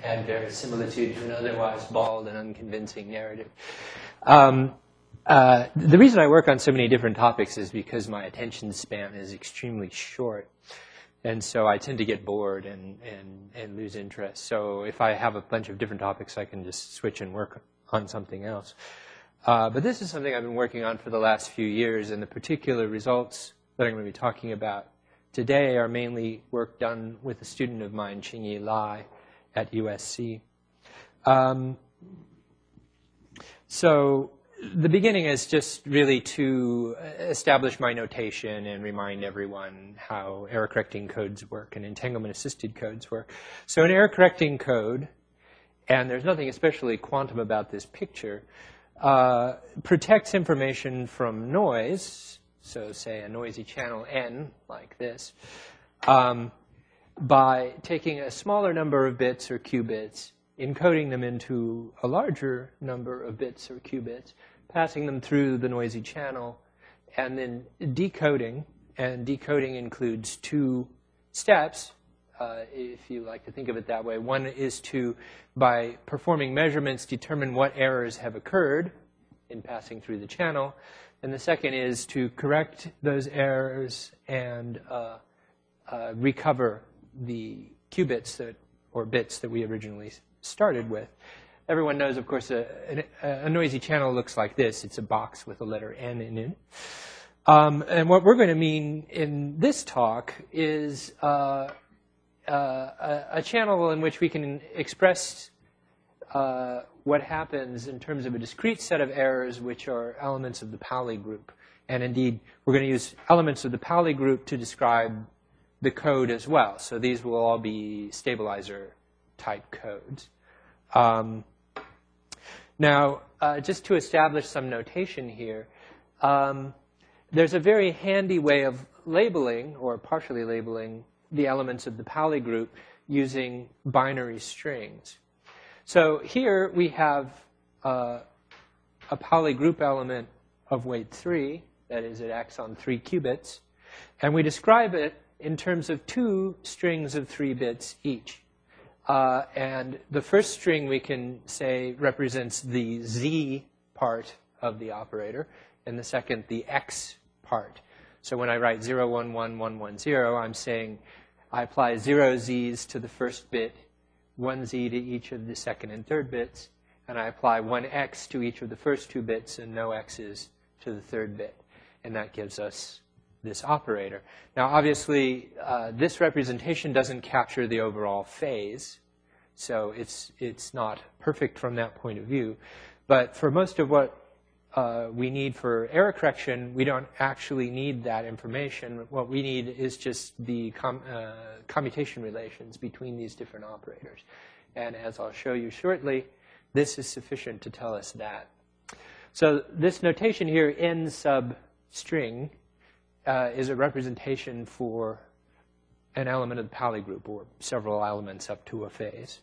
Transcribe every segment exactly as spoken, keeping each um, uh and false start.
add verisimilitude to an otherwise bald and unconvincing narrative. Um, uh, the reason I work on so many different topics is because my attention span is extremely short. And so I tend to get bored and, and, and lose interest. So if I have a bunch of different topics, I can just switch and work on something else. Uh, but this is something I've been working on for the last few years, and the particular results that I'm going to be talking about today are mainly work done with a student of mine, Qingyi Lai, at U S C. Um, so the beginning is just really to establish my notation and remind everyone how error-correcting codes work and entanglement-assisted codes work. So an error-correcting code, and there's nothing especially quantum about this picture, uh, protects information from noise, so say a noisy channel N, like this, um, by taking a smaller number of bits or qubits, encoding them into a larger number of bits or qubits, passing them through the noisy channel, and then decoding. And decoding includes two steps, uh, if you like to think of it that way. One is to, by performing measurements, determine what errors have occurred in passing through the channel. And the second is to correct those errors and uh, uh, recover the qubits that, or bits that we originally started with. Everyone knows, of course, a, a, a noisy channel looks like this. It's a box with a letter N in it. Um, and what we're going to mean in this talk is uh, uh, a, a channel in which we can express uh, what happens in terms of a discrete set of errors, which are elements of the Pauli group. And indeed, we're going to use elements of the Pauli group to describe the code as well. So these will all be stabilizer-type codes. Um, now, uh, just to establish some notation here, um, there's a very handy way of labeling, or partially labeling, the elements of the Pauli group using binary strings. So here we have uh, a Pauli group element of weight three, that is at x on three qubits, and we describe it in terms of two strings of three bits each. Uh, and the first string we can say represents the z part of the operator, and the second the x part. So when I write zero, one, one, one, one, zero, I'm saying I apply zero z's to the first bit, one z to each of the second and third bits, and I apply one x to each of the first two bits and no x's to the third bit. And that gives us this operator. Now, obviously, uh, this representation doesn't capture the overall phase, so it's, it's not perfect from that point of view. But for most of what uh, we need for error correction, we don't actually need that information. What we need is just the com uh, commutation relations between these different operators. And as I'll show you shortly, this is sufficient to tell us that. So this notation here, n sub string, Uh, is a representation for an element of the Pauli group, or several elements up to a phase.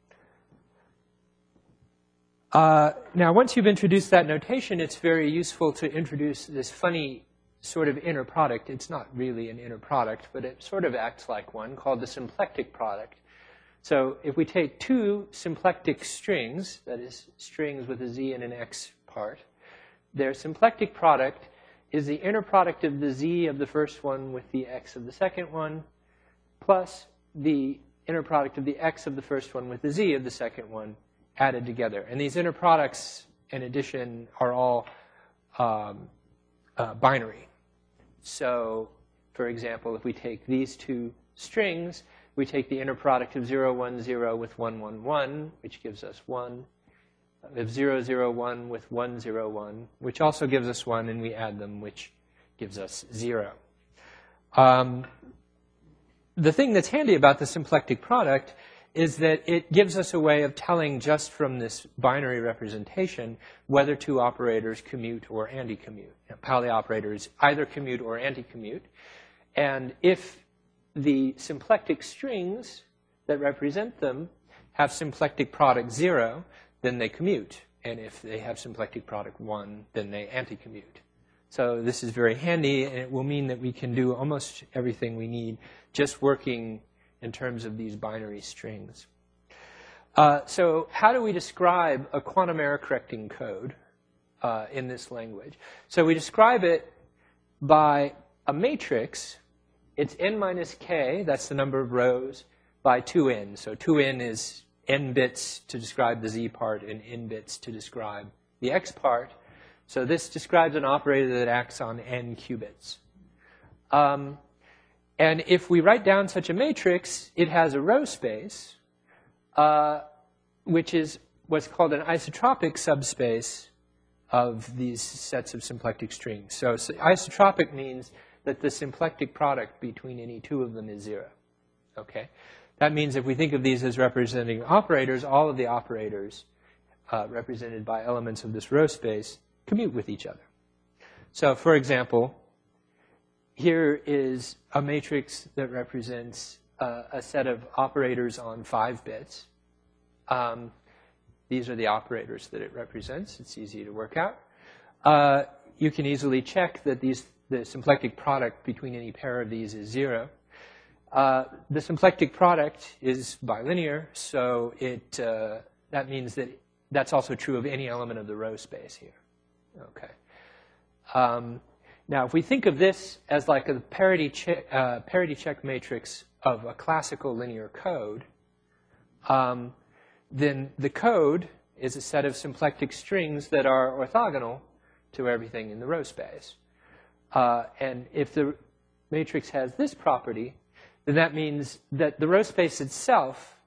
Uh, now, once you've introduced that notation, it's very useful to introduce this funny sort of inner product. It's not really an inner product, but it sort of acts like one, called the symplectic product. So if we take two symplectic strings, that is, strings with a z and an x part, their symplectic product is the inner product of the z of the first one with the x of the second one, plus the inner product of the x of the first one with the z of the second one added together. And these inner products, in addition, are all um, uh, binary. So, for example, if we take these two strings, we take the inner product of zero, one, zero with one, one, one, which gives us one. We have zero, zero, one with one, zero, one, which also gives us one, and we add them, which gives us zero. Um, the thing that's handy about the symplectic product is that it gives us a way of telling just from this binary representation whether two operators commute or anti-commute. You know, Pauli operators either commute or anti-commute. And if the symplectic strings that represent them have symplectic product zero, then they commute. And if they have symplectic product one, then they anti-commute. So this is very handy, and it will mean that we can do almost everything we need just working in terms of these binary strings. Uh, so how do we describe a quantum error correcting code uh, in this language? So we describe it by a matrix. It's n minus k, that's the number of rows, by two n. So two n is n bits to describe the z part and n bits to describe the x part. So this describes an operator that acts on n qubits. Um, and if we write down such a matrix, it has a row space, uh, which is what's called an isotropic subspace of these sets of symplectic strings. So, so isotropic means that the symplectic product between any two of them is zero. Okay? That means if we think of these as representing operators, all of the operators uh, represented by elements of this row space commute with each other. So, for example, here is a matrix that represents uh, a set of operators on five bits. Um, these are the operators that it represents. It's easy to work out. Uh, you can easily check that these, the symplectic product between any pair of these is zero. Uh, the symplectic product is bilinear, so it, uh, that means that that's also true of any element of the row space here. Okay. Um, now, if we think of this as like a parity, che uh, parity check matrix of a classical linear code, um, then the code is a set of symplectic strings that are orthogonal to everything in the row space. Uh, and if the matrix has this property, then that means that the row space itself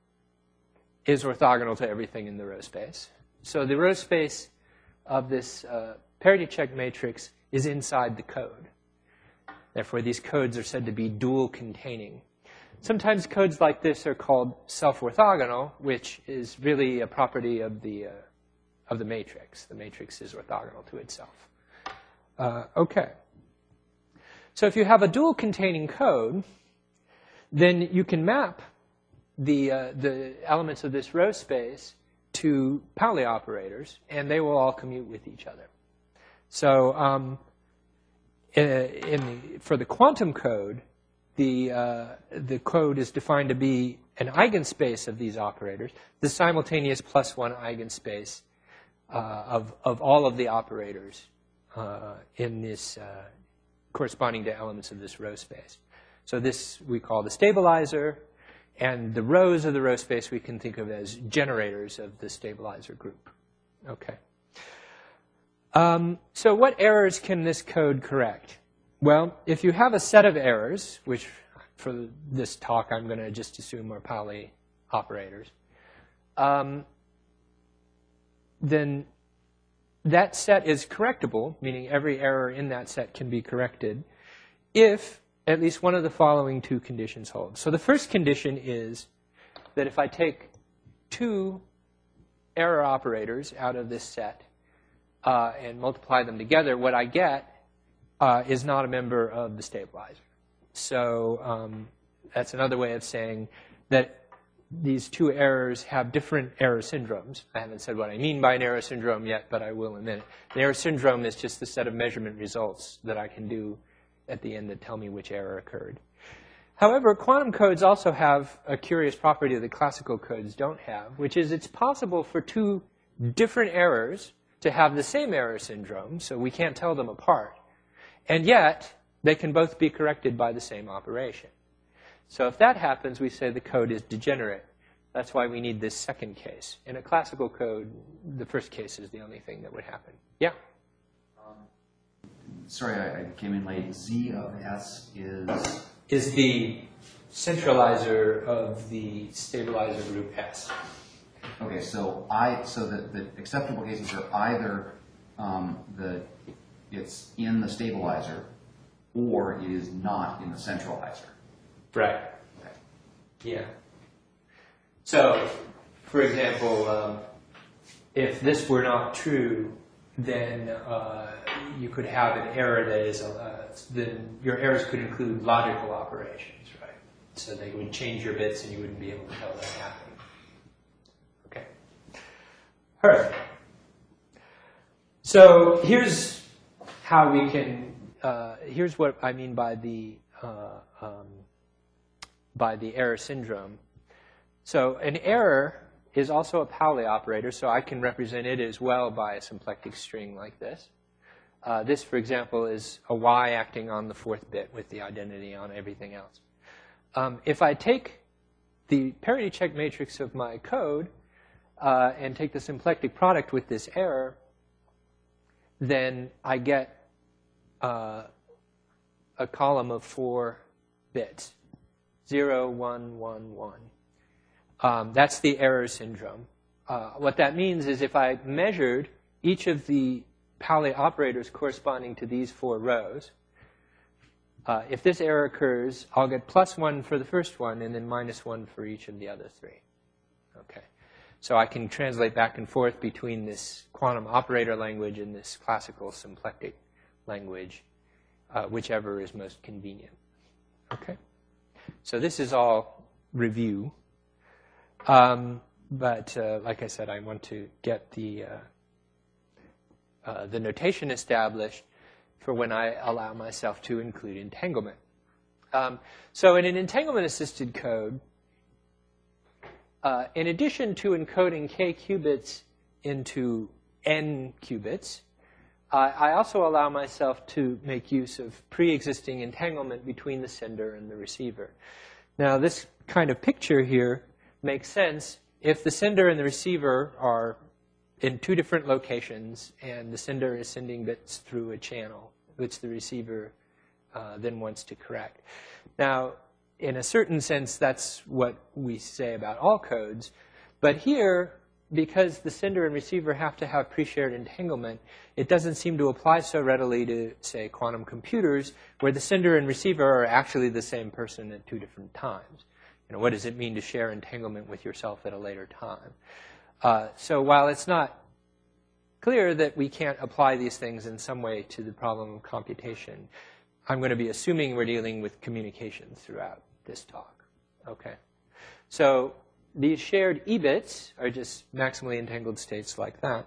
is orthogonal to everything in the row space. So the row space of this uh, parity check matrix is inside the code. Therefore, these codes are said to be dual containing. Sometimes codes like this are called self-orthogonal, which is really a property of the, uh, of the matrix. The matrix is orthogonal to itself. Uh, okay. So if you have a dual containing code, then you can map the, uh, the elements of this row space to Pauli operators, and they will all commute with each other. So um, in the, for the quantum code, the, uh, the code is defined to be an eigenspace of these operators, the simultaneous plus one eigenspace uh, of, of all of the operators uh, in this uh, corresponding to elements of this row space. So this we call the stabilizer, and the rows of the row space we can think of as generators of the stabilizer group. Okay. Um, so what errors can this code correct? Well, if you have a set of errors, which for this talk I'm going to just assume are Pauli operators, um, then that set is correctable, meaning every error in that set can be corrected, if at least one of the following two conditions hold. So the first condition is that if I take two error operators out of this set uh, and multiply them together, what I get uh, is not a member of the stabilizer. So um, that's another way of saying that these two errors have different error syndromes. I haven't said what I mean by an error syndrome yet, but I will in a minute. An error syndrome is just the set of measurement results that I can do at the end that tell me which error occurred. However, quantum codes also have a curious property that classical codes don't have, which is it's possible for two different errors to have the same error syndrome, so we can't tell them apart. And yet, they can both be corrected by the same operation. So if that happens, we say the code is degenerate. That's why we need this second case. In a classical code, the first case is the only thing that would happen. Yeah? Sorry, I, I came in late. Z of S is? Is the centralizer of the stabilizer group S. Okay, so I so the, the acceptable cases are either um, the it's in the stabilizer or it is not in the centralizer. Right. Okay. Yeah. So, for example, um, if this were not true, then uh, you could have an error that is, uh, then your errors could include logical operations, right? So they would change your bits and you wouldn't be able to tell that happened. Okay. All right. So here's how we can, uh, here's what I mean by the, uh, um, by the error syndrome. So an error is also a Pauli operator, so I can represent it as well by a symplectic string like this. Uh, this, for example, is a Y acting on the fourth bit with the identity on everything else. Um, if I take the parity check matrix of my code uh, and take the symplectic product with this error, then I get uh, a column of four bits, zero, one, one, one. Um, that's the error syndrome. Uh, what that means is if I measured each of the Pauli operators corresponding to these four rows, uh, if this error occurs, I'll get plus one for the first one and then minus one for each of the other three. Okay. So I can translate back and forth between this quantum operator language and this classical symplectic language, uh, whichever is most convenient. Okay. So this is all review. Um, but uh, like I said, I want to get the uh, uh, the notation established for when I allow myself to include entanglement. Um, so in an entanglement-assisted code, uh, in addition to encoding k qubits into n qubits, uh, I also allow myself to make use of pre-existing entanglement between the sender and the receiver. Now, this kind of picture here makes sense if the sender and the receiver are in two different locations and the sender is sending bits through a channel, which the receiver uh, then wants to correct. Now, in a certain sense, that's what we say about all codes. But here, because the sender and receiver have to have pre-shared entanglement, it doesn't seem to apply so readily to, say, quantum computers, where the sender and receiver are actually the same person at two different times. You know, what does it mean to share entanglement with yourself at a later time? Uh, so while it's not clear that we can't apply these things in some way to the problem of computation, I'm going to be assuming we're dealing with communication throughout this talk. Okay. So these shared E-bits are just maximally entangled states like that.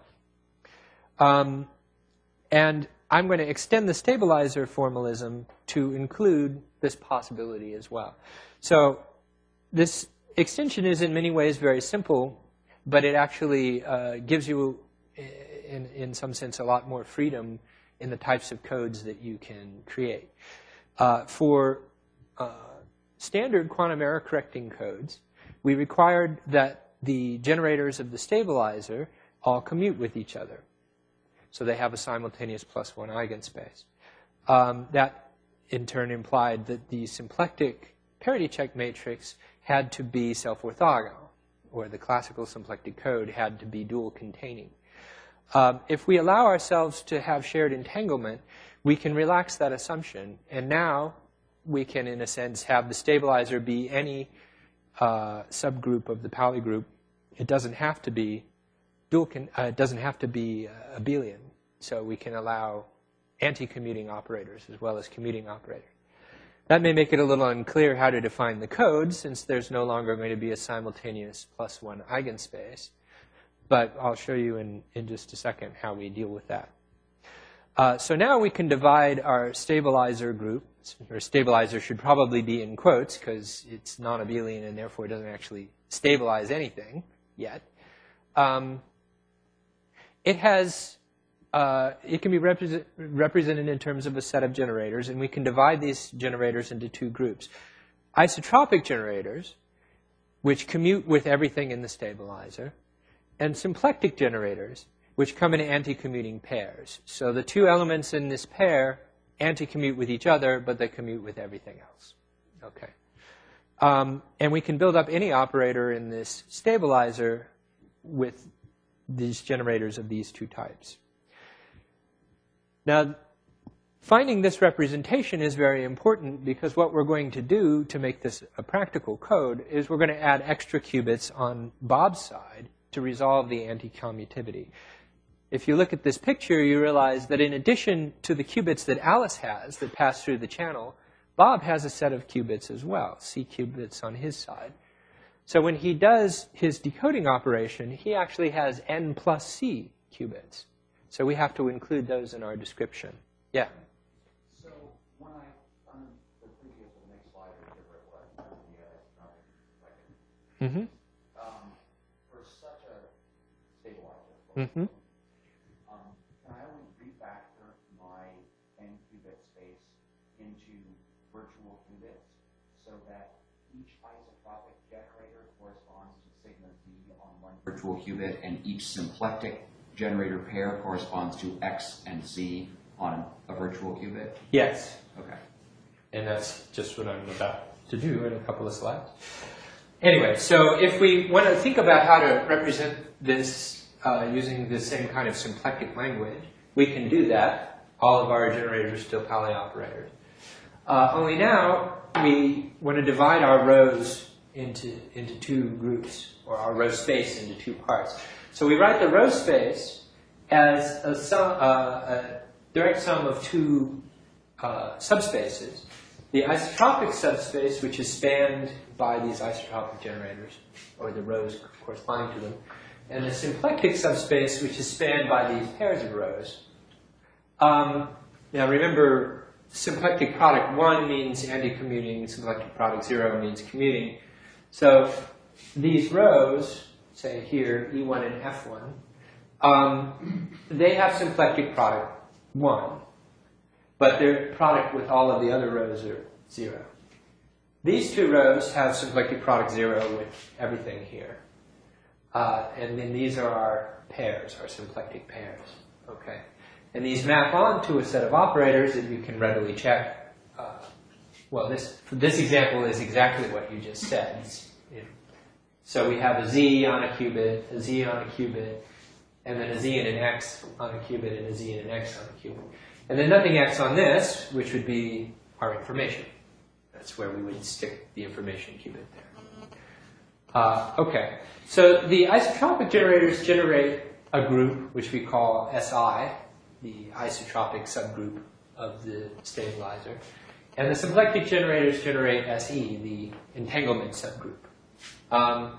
Um, and I'm going to extend the stabilizer formalism to include this possibility as well. So this extension is in many ways very simple, but it actually uh, gives you, in, in some sense, a lot more freedom in the types of codes that you can create. Uh, for uh, standard quantum error correcting codes, we required that the generators of the stabilizer all commute with each other. So they have a simultaneous plus one eigenspace. Um, that, in turn, implied that the symplectic parity check matrix had to be self-orthogonal, or the classical symplectic code had to be dual containing. Um, if we allow ourselves to have shared entanglement, we can relax that assumption, and now we can, in a sense, have the stabilizer be any uh, subgroup of the Pauli group. It doesn't have to be dual. Con uh, it doesn't have to be uh, abelian. So we can allow anti-commuting operators as well as commuting operators. That may make it a little unclear how to define the code, since there's no longer going to be a simultaneous plus one eigenspace. But I'll show you in, in just a second how we deal with that. Uh, so now we can divide our stabilizer group, or stabilizer should probably be in quotes because it's non-abelian and therefore doesn't actually stabilize anything yet. Um, it has, uh, it can be represent, represented in terms of a set of generators, and we can divide these generators into two groups. Isotropic generators, which commute with everything in the stabilizer, and symplectic generators, which come in anti-commuting pairs. So the two elements in this pair anti-commute with each other, but they commute with everything else. Okay. Um, and we can build up any operator in this stabilizer with these generators of these two types. Now, finding this representation is very important because what we're going to do to make this a practical code is we're going to add extra qubits on Bob's side to resolve the anti-commutivity. If you look at this picture, you realize that in addition to the qubits that Alice has that pass through the channel, Bob has a set of qubits as well, C qubits on his side. So when he does his decoding operation, he actually has n plus C qubits. So we have to include those in our description. Yeah? So when I, on the previous, the next slide, or whatever it was, the, uh, Mm-hmm. um, for stabilizer. Mm-hmm. Um, can I only refactor my n qubit space into virtual qubits so that each isotropic generator corresponds to sigma z on one virtual qubit, and each symplectic generator pair corresponds to x and z on a virtual qubit? Yes. Okay. And that's just what I'm about to do in a couple of slides. Anyway, so if we want to think about how to represent this uh, using the same kind of symplectic language, we can do that. All of our generators are still Pauli operators. Uh, only now we want to divide our rows into, into two groups, or our row space into two parts. So we write the row space as a, sum, uh, a direct sum of two uh, subspaces. The isotropic subspace, which is spanned by these isotropic generators, or the rows corresponding to them, and the symplectic subspace, which is spanned by these pairs of rows. Um, now remember, symplectic product one means anti-commuting, symplectic product zero means commuting. So these rows, say here, E one and F one, um, they have symplectic product one. But their product with all of the other rows are zero. These two rows have symplectic product zero with everything here. Uh, and then these are our pairs, our symplectic pairs. Okay. And these map onto a set of operators that you can readily check. Uh, well, this, this example is exactly what you just said. It's, you know, so we have a z on a qubit, a z on a qubit, and then a z and an x on a qubit, and a z and an x on a qubit. And then nothing x on this, which would be our information. That's where we would stick the information qubit there. Uh, okay, so the isotropic generators generate a group which we call S I, the isotropic subgroup of the stabilizer. And the symplectic generators generate S E, the entanglement subgroup. Um,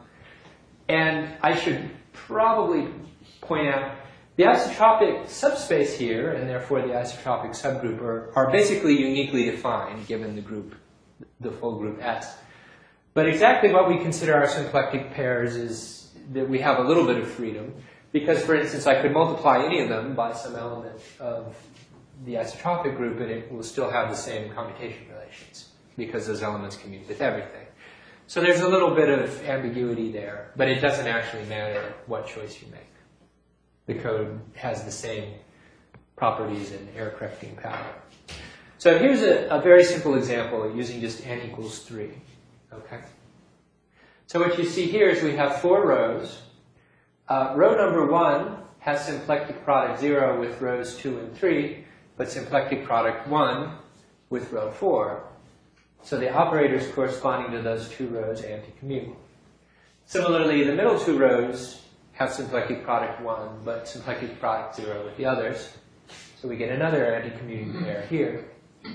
and I should probably point out the isotropic subspace here, and therefore the isotropic subgroup, are, are basically uniquely defined given the group, the full group S. But exactly what we consider our symplectic pairs is that we have a little bit of freedom, because, for instance, I could multiply any of them by some element of the isotropic group, and it will still have the same commutation relations, because those elements commute with everything. So there's a little bit of ambiguity there, but it doesn't actually matter what choice you make. The code has the same properties and error-correcting power. So here's a, a very simple example using just n equals three. Okay. So what you see here is we have four rows. Uh, row number one has symplectic product zero with rows two and three, but symplectic product one with row four. So the operators corresponding to those two rows anti-commute. Similarly, the middle two rows have symplectic product one, but symplectic product zero with the others. So we get another anti-commuting pair here.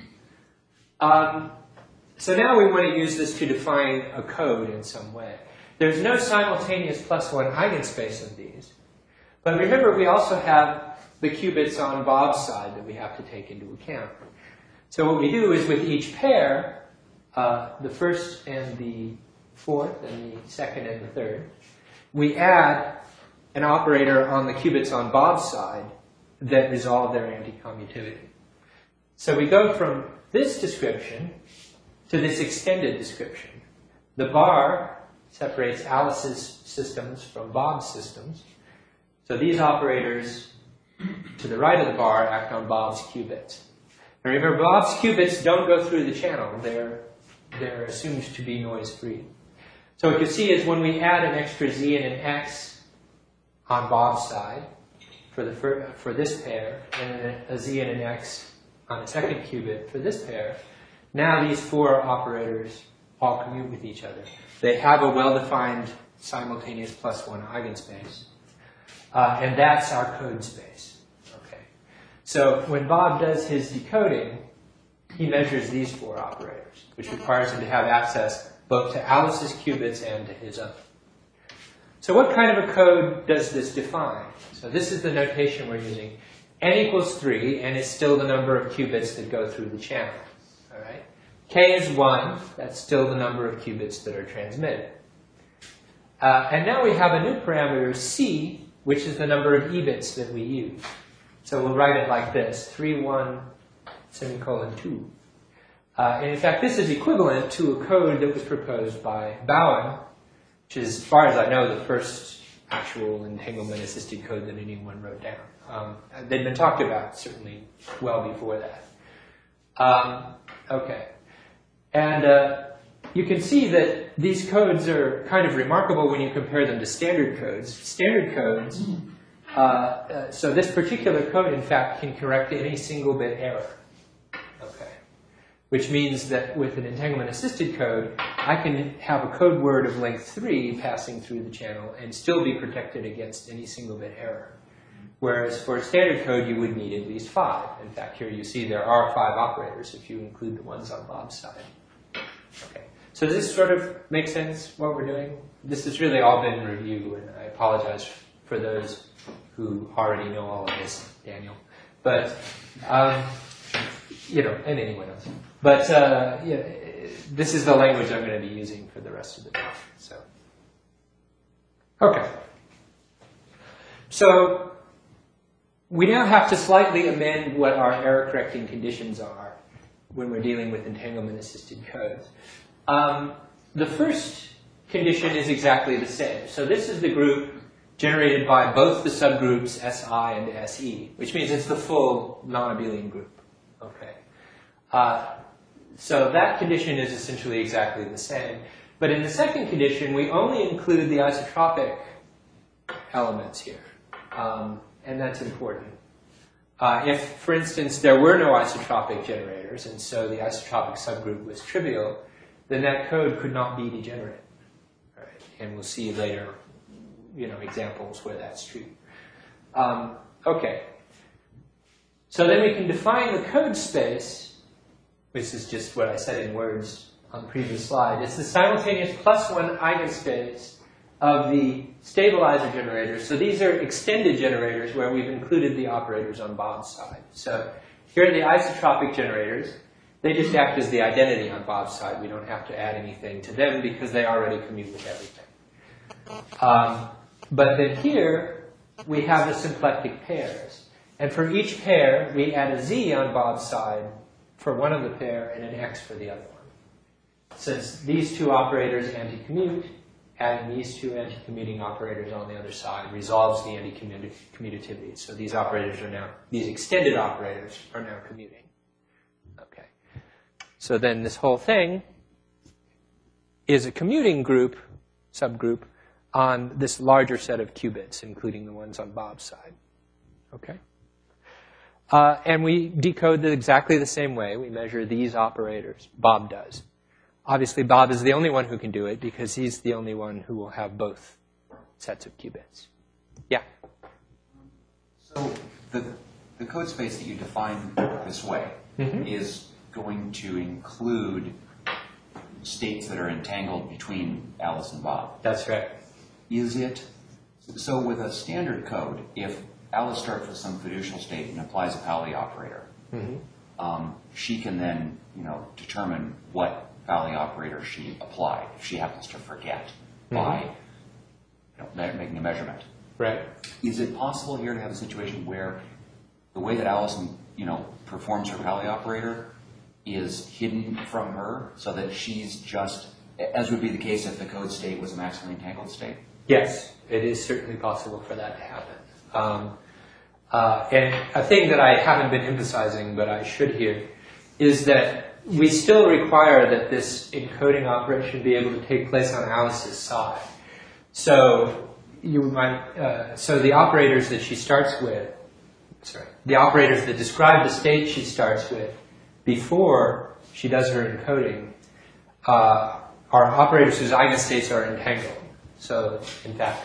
Um, so now we want to use this to define a code in some way. There's no simultaneous plus one eigenspace of these. But remember, we also have the qubits on Bob's side that we have to take into account. So what we do is with each pair, uh, the first and the fourth and the second and the third, we add an operator on the qubits on Bob's side that resolve their anti-commutivity. So we go from this description to this extended description. The bar separates Alice's systems from Bob's systems. So these operators to the right of the bar act on Bob's qubits. And remember, Bob's qubits don't go through the channel. They're, they're assumed to be noise-free. So what you see is when we add an extra z and an x on Bob's side for, the, for, for this pair, and then a z and an x on a second qubit for this pair, now these four operators all commute with each other. They have a well-defined simultaneous plus one eigenspace. Uh, and that's our code space. Okay. So when Bob does his decoding, he measures these four operators, which requires him to have access both to Alice's qubits and to his own. So what kind of a code does this define? So this is the notation we're using. N equals three, and it's still the number of qubits that go through the channel. All right? K is one. That's still the number of qubits that are transmitted. Uh, and now we have a new parameter, C, which is the number of E bits that we use. So we'll write it like this, three one semicolon two. Uh, and in fact, this is equivalent to a code that was proposed by Bowen, which is, as far as I know, the first actual entanglement-assisted code that anyone wrote down. Um, they'd been talked about, certainly, well before that. Um, okay. And uh, you can see that these codes are kind of remarkable when you compare them to standard codes. Standard codes, uh, uh, so this particular code, in fact, can correct any single bit error. Okay. Which means that with an entanglement-assisted code, I can have a code word of length three passing through the channel and still be protected against any single bit error. Whereas for a standard code, you would need at least five. In fact, here you see there are five operators if you include the ones on Bob's side. Okay. So does this sort of make sense, what we're doing? This has really all been review, and I apologize for those who already know all of this, Daniel. But, um, you know, and anyone else. But uh, yeah, this is the language I'm going to be using for the rest of the talk. So, okay. So we now have to slightly amend what our error-correcting conditions are when we're dealing with entanglement-assisted codes. Um, the first condition is exactly the same. So this is the group generated by both the subgroups S I and S E, which means it's the full non-abelian group. Okay. Uh, so that condition is essentially exactly the same. But in the second condition, we only include the isotropic elements here. Um, and that's important. Uh, if, for instance, there were no isotropic generators, and so the isotropic subgroup was trivial, then that code could not be degenerate. Right? And we'll see later, you know, examples where that's true. Um, okay. So then we can define the code space, which is just what I said in words on the previous slide. It's the simultaneous plus one eigenspace of the stabilizer generators. So these are extended generators where we've included the operators on Bob's side. So here are the isotropic generators. They just act as the identity on Bob's side. We don't have to add anything to them because they already commute with everything. Um, but then here, we have the symplectic pairs. And for each pair, we add a z on Bob's side for one of the pair and an x for the other one. Since these two operators anti-commute, adding these two anti-commuting operators on the other side resolves the anti-commutativity. So these operators are now, these extended operators are now commuting. Okay. So then this whole thing is a commuting group, subgroup, on this larger set of qubits, including the ones on Bob's side. Okay. Uh, and we decode it exactly the same way. We measure these operators. Bob does. Obviously, Bob is the only one who can do it because he's the only one who will have both sets of qubits. Yeah? So the, the code space that you define this way mm-hmm. is going to include states that are entangled between Alice and Bob. That's right. Is it? So with a standard code, if Alice starts with some fiducial state and applies a Pauli operator, mm-hmm. um, she can then, you know, determine what Pauli operator she applied if she happens to forget mm-hmm. by you know, making a measurement. Right. Is it possible here to have a situation where the way that Allison, you know, performs her Pauli operator is hidden from her so that she's just, as would be the case if the code state was a maximally entangled state? Yes, it is certainly possible for that to happen. Um, uh, and a thing that I haven't been emphasizing, but I should here, is that we still require that this encoding operation be able to take place on Alice's side. So you might, uh, so the operators that she starts with, sorry, the operators that describe the state she starts with before she does her encoding uh, are operators whose eigenstates are entangled. So in fact,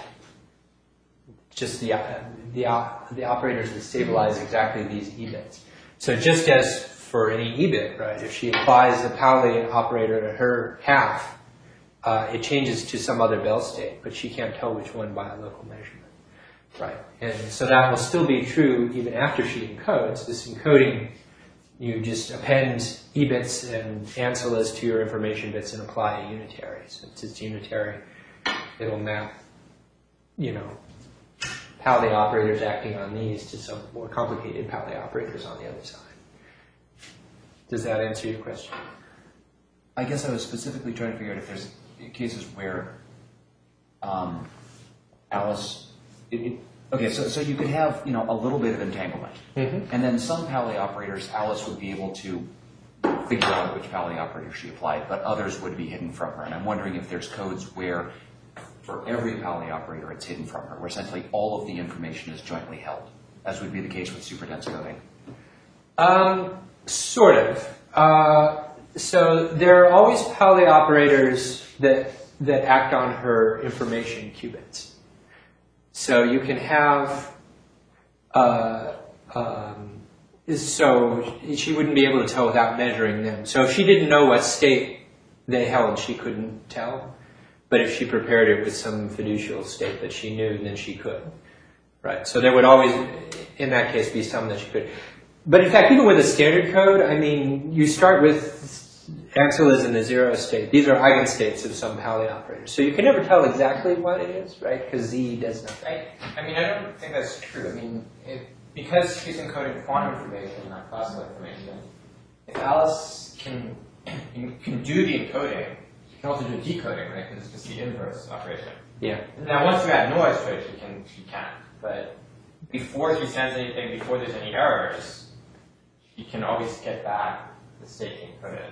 just the uh, the uh, the operators that stabilize exactly these E bits. So just as for any E bit, right? If she applies the Pauli operator to her half, uh, it changes to some other Bell state, but she can't tell which one by a local measurement, right? And so that will still be true even after she encodes. This encoding, you just append E bits and ancillas to your information bits and apply a unitary. Since it's unitary, it'll map, you know, Pauli operators acting on these to some more complicated Pauli operators on the other side. Does that answer your question? I guess I was specifically trying to figure out if there's cases where um, Alice, it, it, okay, so, so you could have, you know, a little bit of entanglement. Mm-hmm. And then some Pauli operators, Alice would be able to figure out which Pauli operator she applied, but others would be hidden from her. And I'm wondering if there's codes where for every Pauli operator it's hidden from her, where essentially all of the information is jointly held, as would be the case with superdense coding. Um, sort of. Uh, so there are always Pauli operators that that act on her information qubits. So you can have, uh, um, so she wouldn't be able to tell without measuring them. So if she didn't know what state they held, she couldn't tell. But if she prepared it with some fiducial state that she knew, then she could. Right? So there would always, in that case, be some that she could. But in fact, even with a standard code, I mean, you start with Ansel is in the zero state. These are eigenstates of some Pauli operators. So you can never tell exactly what it is, right? Because Z does nothing. I, I mean, I don't think that's true. I mean, if, because she's encoding quantum information, not classical information, if Alice can, can do the encoding, she can also do the decoding, right? Because it's just the inverse operation. Yeah. Now, once you add noise to it, she can, she can. But before she sends anything, before there's any errors, she can always get back the state encoded.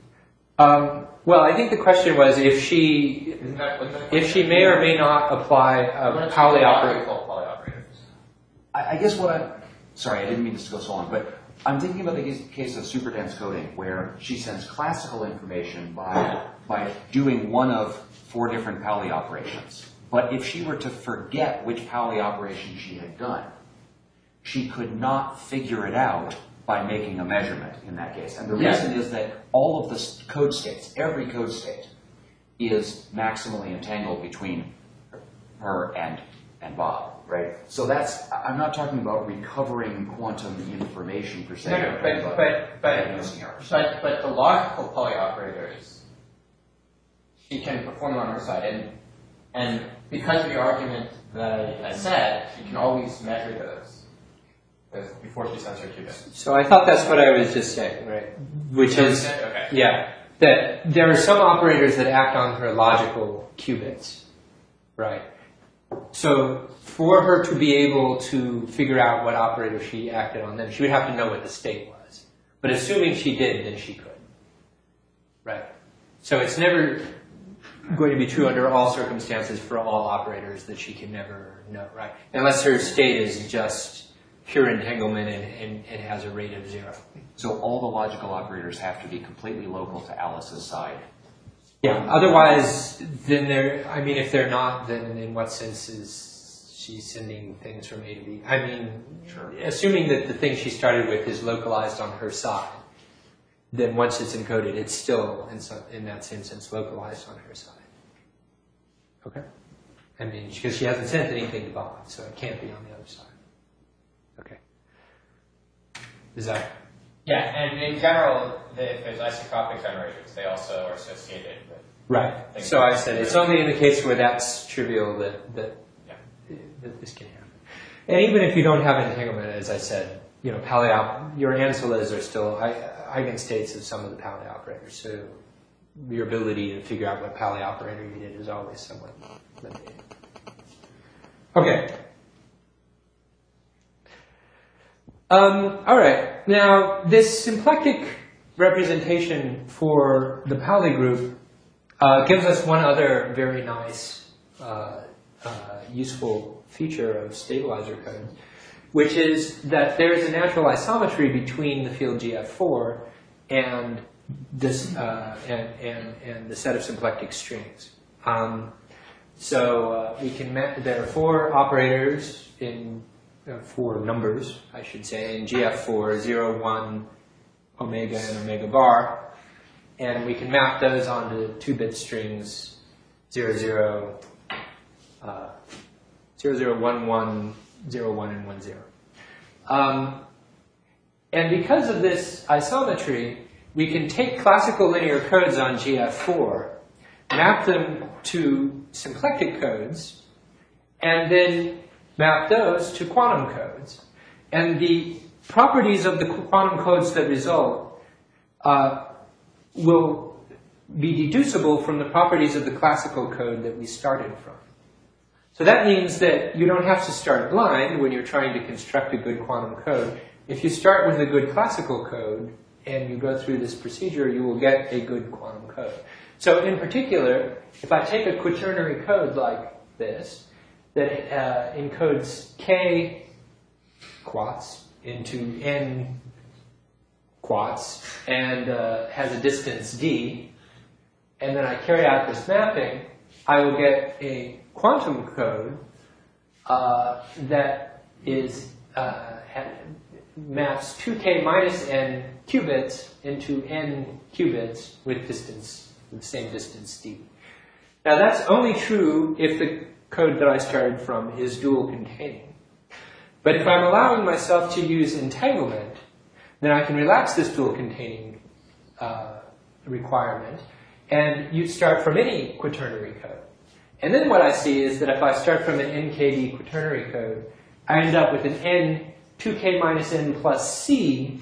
Um, well, I think the question was if she, Isn't that, wasn't that if she may or may not apply a Pauli operator. Pauli operators. I, I guess what I'm, sorry, I didn't mean this to go so long, but I'm thinking about the case, case of superdense coding, where she sends classical information by, by doing one of four different Pauli operations. But if she were to forget which Pauli operation she had done, she could not figure it out by making a measurement in that case. And the reason is that all of the code states, every code state, is maximally entangled between her and, and Bob, right? So that's, I'm not talking about recovering quantum information per se. No, no, but, but, but, but, but the logical Pauli operators, she can perform on her side. And, and because of the argument that I, I said, she can always measure those before she sends her qubit. So I thought that's what I was just saying, right? Which is, okay. yeah, that there are some operators that act on her logical qubits, right? So for her to be able to figure out what operator she acted on them, she would have to know what the state was. But assuming she did, then she could, right? So it's never going to be true under all circumstances for all operators that she can never know, right? Unless her state is just pure entanglement and, and, and has a rate of zero. So all the logical operators have to be completely local to Alice's side. Yeah, otherwise, then they're, I mean, if they're not, then in what sense is she sending things from A to B? I mean, Sure. Assuming that the thing she started with is localized on her side, then once it's encoded, it's still, in, some, in that same sense, localized on her side. Okay? I mean, because she hasn't sent anything to Bob, so it can't be on the other side. Okay. Is that? Yeah, and in general, the, if there's isotropic generators, they also are associated with. Right. So I said it's only in the case where that's trivial that that, yeah. that this can happen. And even if you don't have entanglement, as I said, you know, Pauli op- your ancilas are still eigenstates of some of the Pauli operators. So your ability to figure out what Pauli operator you did is always somewhat limited. Okay. Um, all right. Now, this symplectic representation for the Pauli group uh, gives us one other very nice, uh, uh, useful feature of stabilizer codes, which is that there's a natural isometry between the field G F four and this uh, and, and and the set of symplectic strings. Um, so uh, we can ma- there are four operators in. Uh, four numbers, I should say, in G F four, zero, one, omega, and omega bar. And we can map those onto two-bit strings zero, zero, uh, zero, zero, one, one, zero, one, and one, zero. Um, and because of this isometry, we can take classical linear codes on G F four, map them to symplectic codes, and then map those to quantum codes. And the properties of the quantum codes that result uh, will be deducible from the properties of the classical code that we started from. So that means that you don't have to start blind when you're trying to construct a good quantum code. If you start with a good classical code and you go through this procedure, you will get a good quantum code. So in particular, if I take a quaternary code like this, that uh, encodes k quats into n quats and uh, has a distance d, and then I carry out this mapping, I will get a quantum code uh, that is uh, maps two k minus n qubits into n qubits with distance, with the same distance d. Now that's only true if the code that I started from is dual containing. But if I'm allowing myself to use entanglement, then I can relax this dual containing uh, requirement and you start from any quaternary code. And then what I see is that if I start from an N K D quaternary code, I end up with an N two k minus n plus c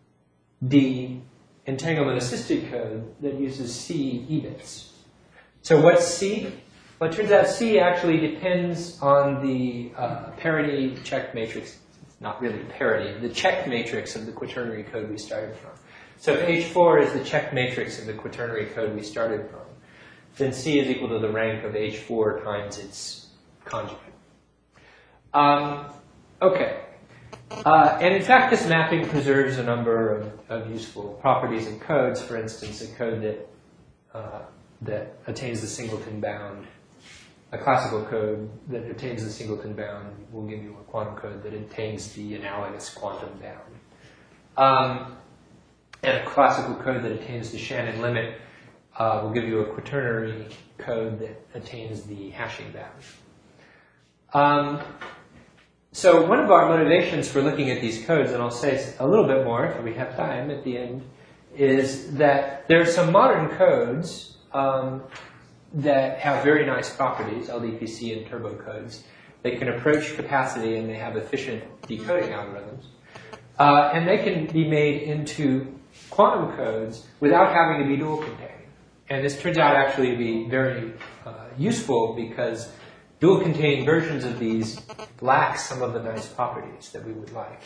d entanglement assisted code that uses C E-bits. So what's C? Well, it turns out C actually depends on the uh, parity check matrix. It's not really parity, the check matrix of the quaternary code we started from. So if H four is the check matrix of the quaternary code we started from, then C is equal to the rank of H four times its conjugate. Um, okay. Uh, and in fact, this mapping preserves a number of, of useful properties of codes. For instance, a code that, uh, that attains the singleton bound. A classical code that attains the singleton bound will give you a quantum code that attains the analogous quantum bound. Um, and a classical code that attains the Shannon limit uh, will give you a quaternary code that attains the hashing bound. Um, so one of our motivations for looking at these codes, and I'll say a little bit more if we have time at the end, is that there are some modern codes um, that have very nice properties, L D P C and turbo codes. They can approach capacity and they have efficient decoding algorithms. Uh, and they can be made into quantum codes without having to be dual containing. And this turns out actually to be very uh, useful because dual containing versions of these lack some of the nice properties that we would like.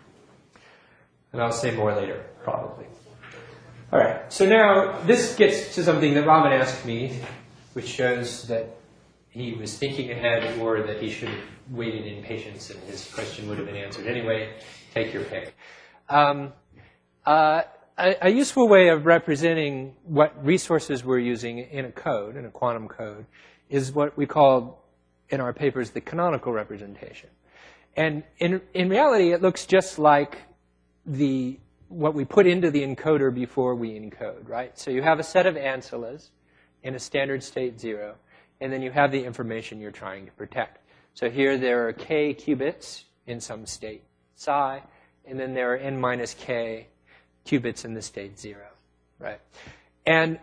And I'll say more later, probably. All right, so now this gets to something that Robin asked me, which shows that he was thinking ahead or that he should have waited in patience and his question would have been answered anyway. Take your pick. Um, uh, a, a useful way of representing what resources we're using in a code, in a quantum code, is what we call in our papers the canonical representation. And in, in reality, it looks just like the what we put into the encoder before we encode, right? So you have a set of ancillas in a standard state zero, and then you have the information you're trying to protect. So here there are k qubits in some state psi, and then there are n minus k qubits in the state zero, right? And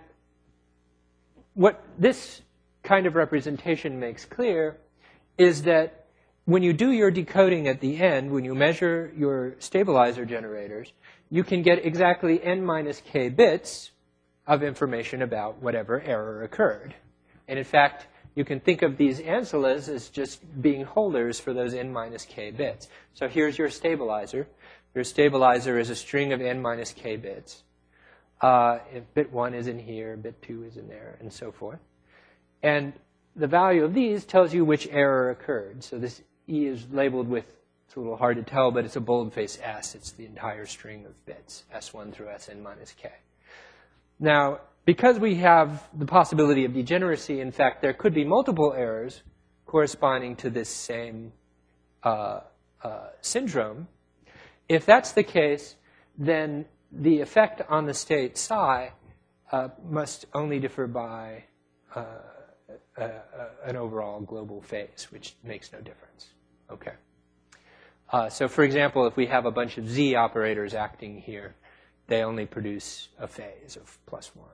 what this kind of representation makes clear is that when you do your decoding at the end, when you measure your stabilizer generators, you can get exactly n minus k bits of information about whatever error occurred. And in fact, you can think of these ancillas as just being holders for those n minus k bits. So here's your stabilizer. Your stabilizer is a string of n minus k bits. Uh, if bit one is in here, bit two is in there, and so forth. And the value of these tells you which error occurred. So this E is labeled with, it's a little hard to tell, but it's a boldface S. It's the entire string of bits, S one through Sn minus k. Now, because we have the possibility of degeneracy, in fact, there could be multiple errors corresponding to this same uh, uh, syndrome. If that's the case, then the effect on the state psi uh, must only differ by uh, uh, uh, an overall global phase, which makes no difference. Okay. Uh, so, for example, if we have a bunch of Z operators acting here, they only produce a phase of plus one.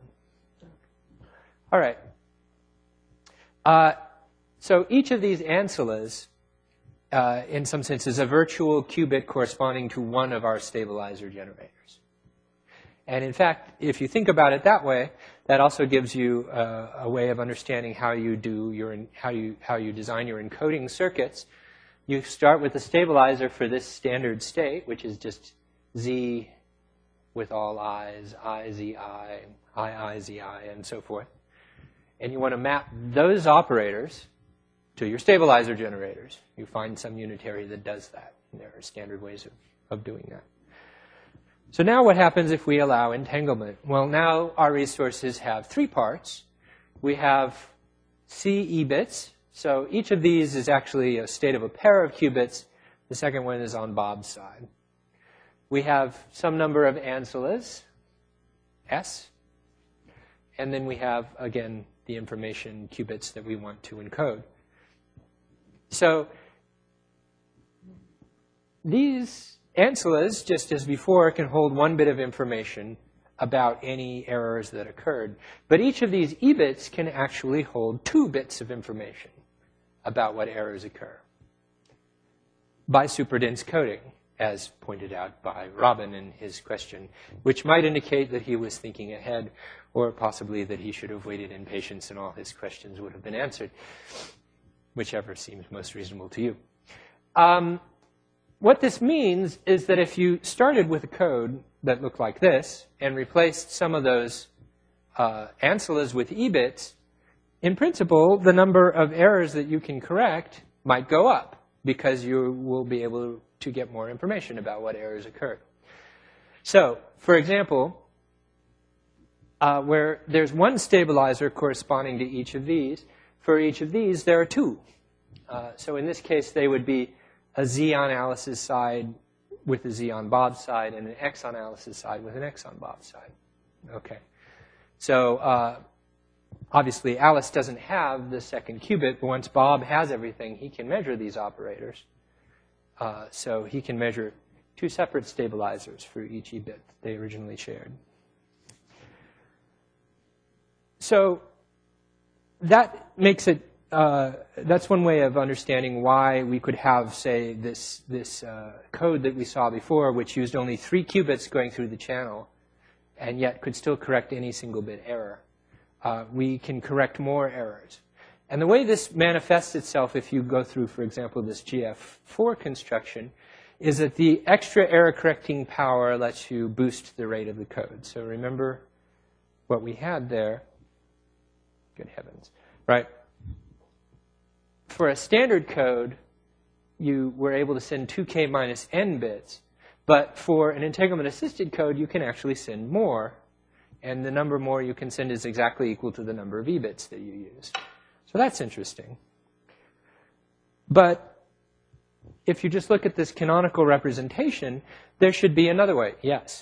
All right. Uh, so each of these ancillas uh, in some sense, is a virtual qubit corresponding to one of our stabilizer generators. And in fact, if you think about it that way, that also gives you uh, a way of understanding how you do your how you how you design your encoding circuits. You start with the stabilizer for this standard state, which is just Z with all i's, I, Z, I, I, I, Z, I, and so forth. And you want to map those operators to your stabilizer generators. You find some unitary that does that. And there are standard ways of, of doing that. So now what happens if we allow entanglement? Well, now our resources have three parts. We have C E bits. So each of these is actually a state of a pair of qubits. The second one is on Bob's side. We have some number of ancillas, S. And then we have, again, the information qubits that we want to encode. So these ancillas, just as before, can hold one bit of information about any errors that occurred. But each of these E bits can actually hold two bits of information about what errors occur by superdense coding, as pointed out by Robin in his question, which might indicate that he was thinking ahead, or possibly that he should have waited in patience and all his questions would have been answered, whichever seems most reasonable to you. Um, what this means is that if you started with a code that looked like this and replaced some of those uh, ancillas with E bits, in principle, the number of errors that you can correct might go up because you will be able to get more information about what errors occurred. So, for example, uh, where there's one stabilizer corresponding to each of these, for each of these there are two. Uh, so in this case, they would be a Z on Alice's side with a Z on Bob's side and an X on Alice's side with an X on Bob's side. Okay. So uh, obviously, Alice doesn't have the second qubit, but once Bob has everything, he can measure these operators. Uh, so he can measure two separate stabilizers for each E bit they originally shared. So that makes it, uh, that's one way of understanding why we could have, say, this, this uh, code that we saw before, which used only three qubits going through the channel, and yet could still correct any single bit error. Uh, we can correct more errors. And the way this manifests itself, if you go through, for example, this G F four construction, is that the extra error-correcting power lets you boost the rate of the code. So remember what we had there. Good heavens. Right? For a standard code, you were able to send two K minus n bits. But for an entanglement-assisted code, you can actually send more. And the number more you can send is exactly equal to the number of E bits that you use. So that's interesting. But if you just look at this canonical representation, there should be another way. Yes?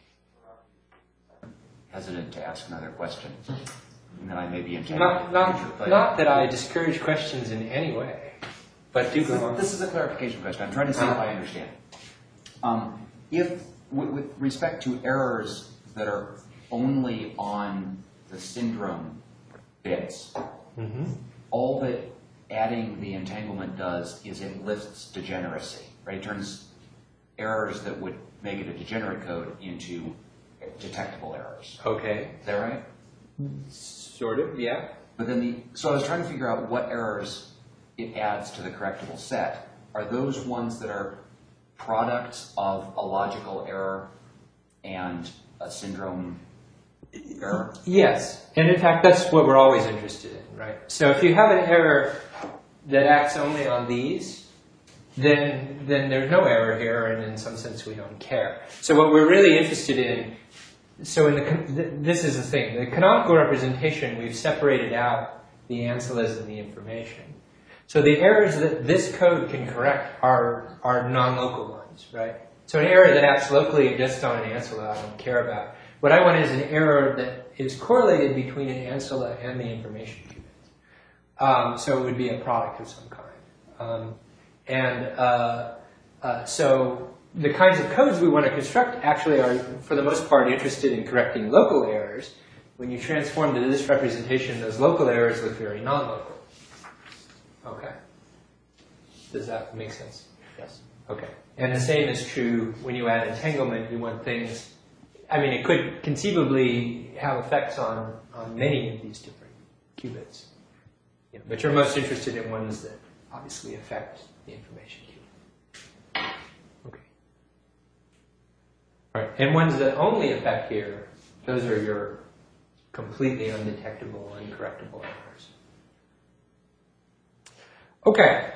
Hesitant to ask another question. And then I may be intending Not, to future, not, but not that I discourage questions in any way. But do this, go is, on. this is a clarification question. I'm trying to see if I understand. Um, if, with, with respect to errors that are only on the syndrome bits, mm-hmm. all that adding the entanglement does is it lifts degeneracy, right? It turns errors that would make it a degenerate code into detectable errors. Okay. Is that right? Sort of, yeah. But then the, so I was trying to figure out what errors it adds to the correctable set. Are those ones that are products of a logical error and a syndrome error? Yes. And in fact, that's what we're always interested in, right? So if you have an error that acts only on these, then, then there's no error here, and in some sense we don't care. So what we're really interested in, so in the, this is the thing, the canonical representation, we've separated out the ancillas and the information. So the errors that this code can correct are, are non-local ones, right? So an error that acts locally just on an ancilla I don't care about. What I want is an error that is correlated between an ancilla and the information qubits. Um, so it would be a product of some kind. Um, and uh, uh, so the kinds of codes we want to construct actually are, for the most part, interested in correcting local errors. When you transform to this representation, those local errors look very non-local. Okay. Does that make sense? Yes. Okay. And the same is true when you add entanglement. You want things, I mean, it could conceivably have effects on, on many of these different qubits. You know, but you're most interested in ones that obviously affect the information qubit. Okay. All right. And ones that only affect here, those are your completely undetectable, uncorrectable errors. Okay.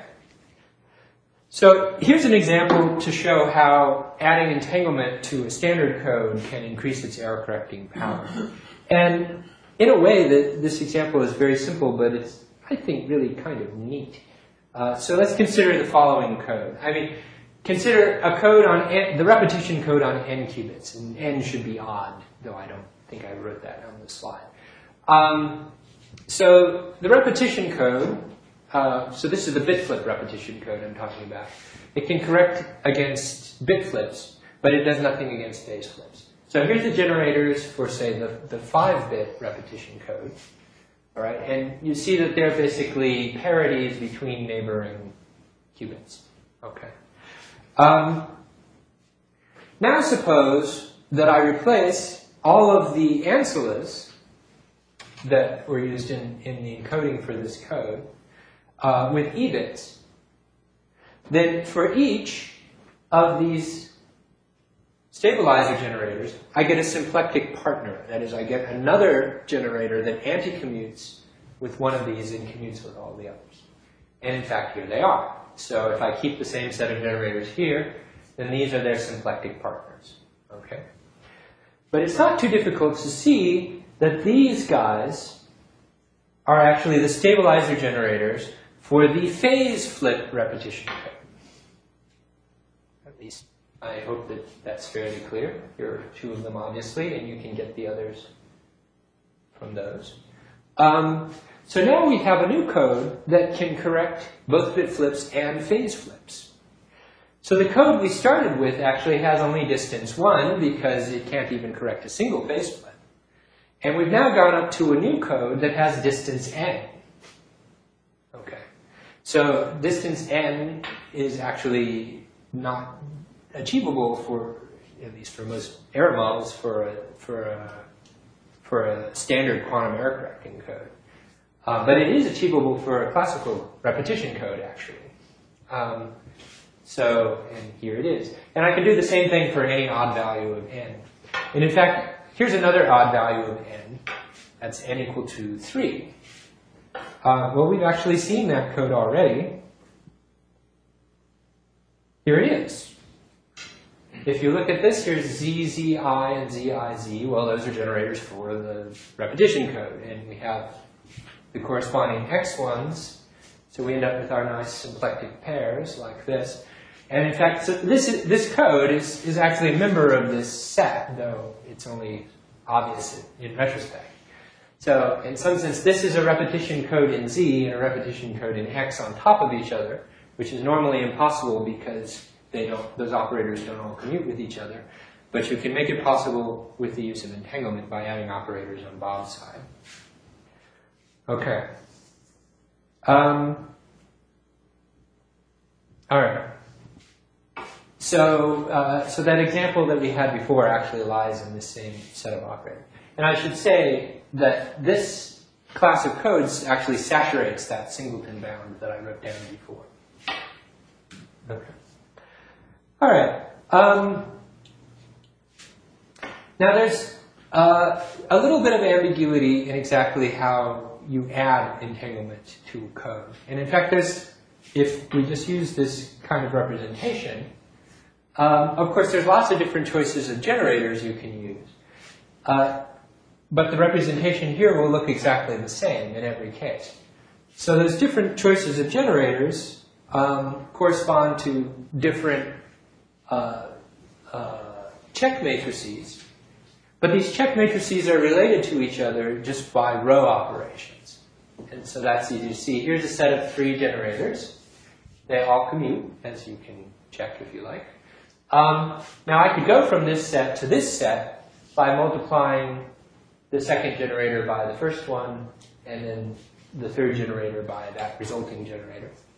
So here's an example to show how adding entanglement to a standard code can increase its error correcting power. And in a way, the, this example is very simple, but it's, I think, really kind of neat. Uh, so let's consider the following code. I mean, consider a code on n, the repetition code on n qubits, and n should be odd, though I don't think I wrote that on the slide. Um, so the repetition code. Uh, so this is the bit flip repetition code I'm talking about. It can correct against bit flips, but it does nothing against phase flips. So here's the generators for, say, the, the five bit repetition code. All right, and you see that they're basically parities between neighboring qubits. Okay. Um, now suppose that I replace all of the ancilas that were used in, in the encoding for this code Uh, with E bits. Then for each of these stabilizer generators, I get a symplectic partner. That is, I get another generator that anti-commutes with one of these and commutes with all the others. And in fact, here they are. So if I keep the same set of generators here, then these are their symplectic partners. Okay? But it's not too difficult to see that these guys are actually the stabilizer generators for the phase flip repetition code. At least I hope that that's fairly clear. Here are two of them, obviously, and you can get the others from those. Um, so now we have a new code that can correct both bit flips and phase flips. So the code we started with actually has only distance one because it can't even correct a single phase flip. And we've now gone up to a new code that has distance n. Okay. So distance n is actually not achievable for, at least for most error models, for a, for a, for a standard quantum error correcting code. Uh, but it is achievable for a classical repetition code, actually. Um, so, and here it is. And I can do the same thing for any odd value of n. And in fact, here's another odd value of n. That's n equal to three. Uh, well, we've actually seen that code already. Here it is. If you look at this, here's Z Z I and Z I Z. Well, those are generators for the repetition code. And we have the corresponding X ones. So we end up with our nice symplectic pairs like this. And in fact, so this, is, this code is, is actually a member of this set, though it's only obvious in retrospect. So in some sense, this is a repetition code in Z and a repetition code in X on top of each other, which is normally impossible because they don't, those operators don't all commute with each other. But you can make it possible with the use of entanglement by adding operators on Bob's side. Okay. Um, all right. So, uh, so that example that we had before actually lies in this same set of operators. And I should say that this class of codes actually saturates that singleton bound that I wrote down before. Okay. All right. Um, now there's uh, a little bit of ambiguity in exactly how you add entanglement to a code. And in fact, there's, if we just use this kind of representation, um, of course, there's lots of different choices of generators you can use. Uh, but the representation here will look exactly the same in every case. So those different choices of generators um, correspond to different uh, uh, check matrices. But these check matrices are related to each other just by row operations. And so that's easy to see. Here's a set of three generators. They all commute, as you can check if you like. Um, now I could go from this set to this set by multiplying the second generator by the first one, and then the third generator by that resulting generator.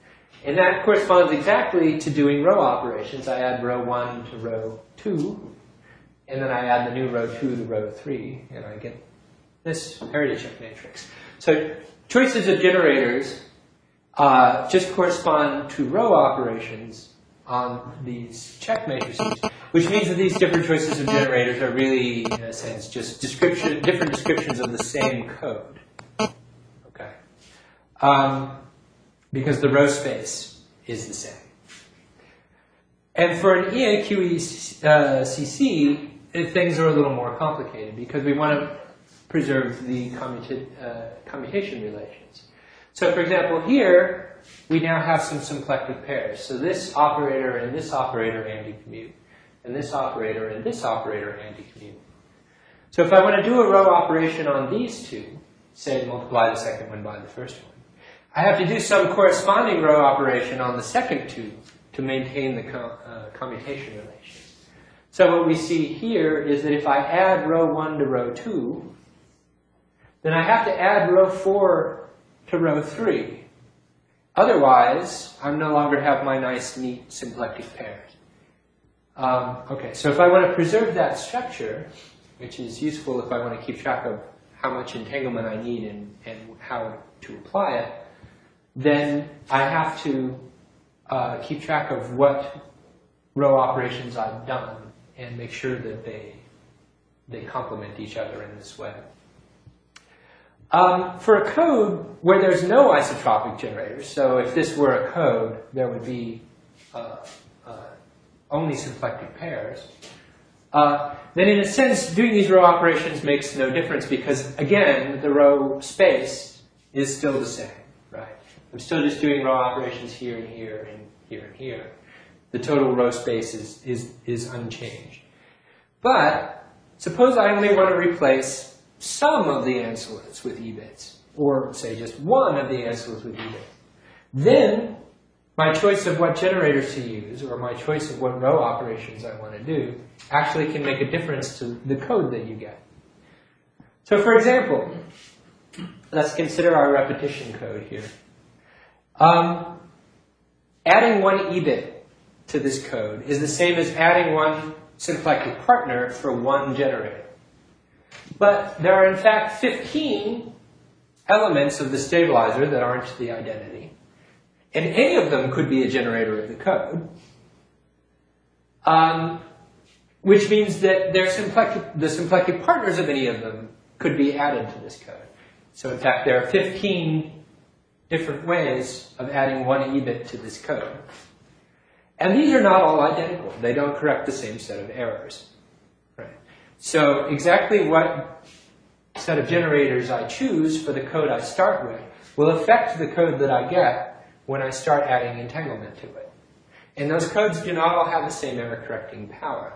And that corresponds exactly to doing row operations. I add row one to row two, and then I add the new row two to row three, and I get this parity check matrix. So choices of generators uh, just correspond to row operations on these check matrices, which means that these different choices of generators are really, in a sense, just description, different descriptions of the same code. Okay. Um, because the row space is the same. And for an E A Q E C C, things are a little more complicated because we want to preserve the commuta uh, commutation relations. So for example, here, we now have some symplectic pairs. So this operator and this operator anti-commute, and this operator and this operator anti-commute. So if I want to do a row operation on these two, say multiply the second one by the first one, I have to do some corresponding row operation on the second two to maintain the com uh, commutation relation. So what we see here is that if I add row one to row two, then I have to add row four to row three. Otherwise, I no longer have my nice, neat symplectic pairs. Um, okay, so if I want to preserve that structure, which is useful if I want to keep track of how much entanglement I need and, and how to apply it, then I have to uh, keep track of what row operations I've done and make sure that they, they complement each other in this way. Um, for a code where there's no isotropic generators, so if this were a code, there would be uh, uh, only symplectic pairs, uh, then in a sense, doing these row operations makes no difference because, again, the row space is still the same, right? I'm still just doing row operations here and here and here and here. The total row space is, is, is unchanged. But suppose I only want to replace some of the ancillates with E-bits, or say just one of the ancillates with E-bits. Then my choice of what generators to use, or my choice of what row operations I want to do, actually can make a difference to the code that you get. So for example, let's consider our repetition code here. Um, adding one E-bit to this code is the same as adding one symplectic partner for one generator. But there are in fact fifteen elements of the stabilizer that aren't the identity. And any of them could be a generator of the code. Um, which means that their symplectic, the symplectic partners of any of them could be added to this code. So in fact, there are fifteen different ways of adding one E-bit to this code. And these are not all identical. They don't correct the same set of errors. Right. So exactly what set of generators I choose for the code I start with will affect the code that I get when I start adding entanglement to it. And those codes do not all have the same error correcting power.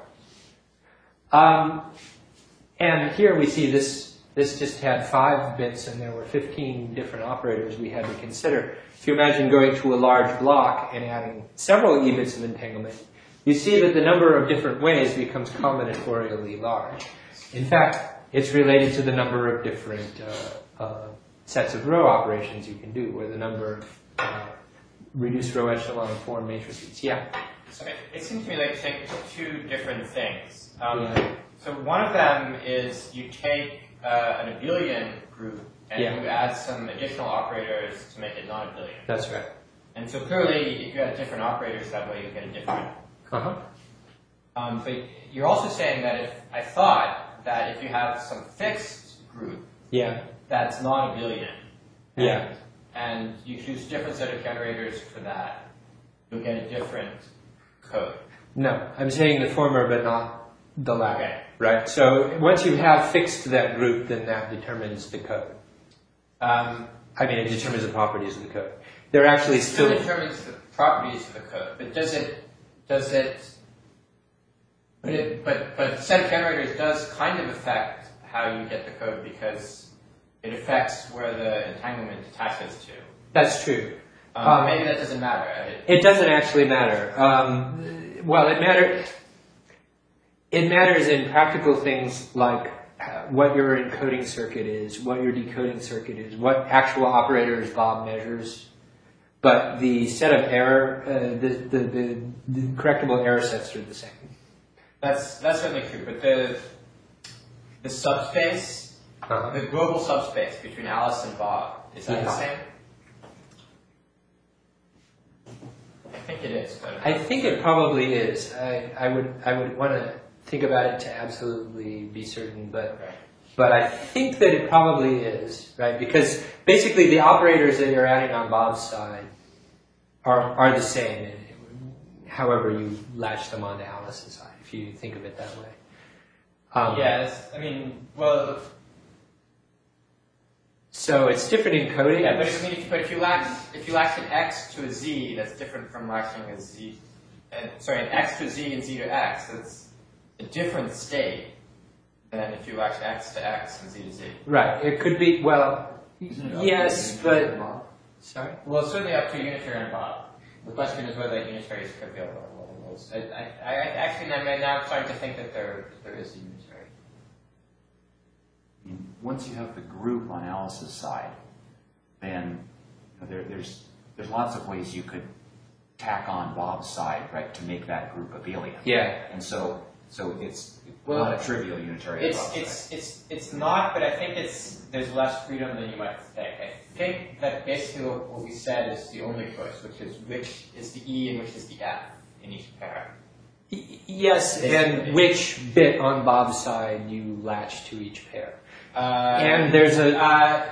Um, and here we see this, this just had five bits and there were fifteen different operators we had to consider. If you imagine going to a large block and adding several E bits of entanglement, you see that the number of different ways becomes combinatorially large. In fact, it's related to the number of different uh, uh, sets of row operations you can do, or the number of uh, reduced row echelon form matrices. Yeah? So it, it seems to me like you're saying two different things. Um, yeah. So one of them is you take uh, an abelian group and yeah. you add some additional operators to make it non-abelian. That's right. And so clearly, if you add different operators that way, you get a different uh-huh. Um, but you're also saying that if I thought that if you have some fixed group yeah. that's not abelian, and, yeah. and you choose a different set of generators for that, you'll get a different code. No, I'm saying the former but not the latter. Okay. Right? So once you have fixed that group, then that determines the code. Um, I mean, it determines the properties of the code. They're actually It still... still determines the properties of the code, but does it, does it, but, it, but, but the set of generators does kind of affect how you get the code because it affects where the entanglement attaches to. That's true. Um, Um, maybe that doesn't matter. It, It doesn't actually matter. Um, well, it matters. It matters in practical things like what your encoding circuit is, what your decoding circuit is, what actual operators Bob measures. but the set of error, uh, the, the, the, the correctable error sets are the same. That's that's certainly true, but the the subspace, Uh-huh. the global subspace between Alice and Bob, is that the Yeah. same? I think it is. But I think it probably is. I, I would I would want to think about it to absolutely be certain, but Okay. but I think that it probably is, right? Because basically the operators that you're adding on Bob's side are are the same, however you latch them onto Alice's side, if you think of it that way. Um, Yeah, it's, I mean, well, So it's different in coding. yeah, but if, I mean, if, but if you lax if you lax an x to a z, that's different from laxing a z. Uh, sorry, an x to a z and z to x. That's a different state than if you lax x to x and z to z. Right. It could be, well, Isn't it up yes, to but, Unitary Bob? sorry? Well, it's certainly up to unitary and Bob. The question is whether unitaries could be able to level those. I, I, I actually I'm now starting to think that there that there is a unitary. I mean, once you have the group on Alice's side, then you know, there, there's there's lots of ways you could tack on Bob's side, right, to make that group abelian. Yeah. And so so it's Well, not a trivial unitary. on It's Bob's it's side. it's it's not, but I think it's there's less freedom than you might think. I think that basically what what we said is the only choice, which is which is the E and which is the F in each pair. Y- Yes, and which bit on Bob's side you latch to each pair. Uh, And there's a, uh,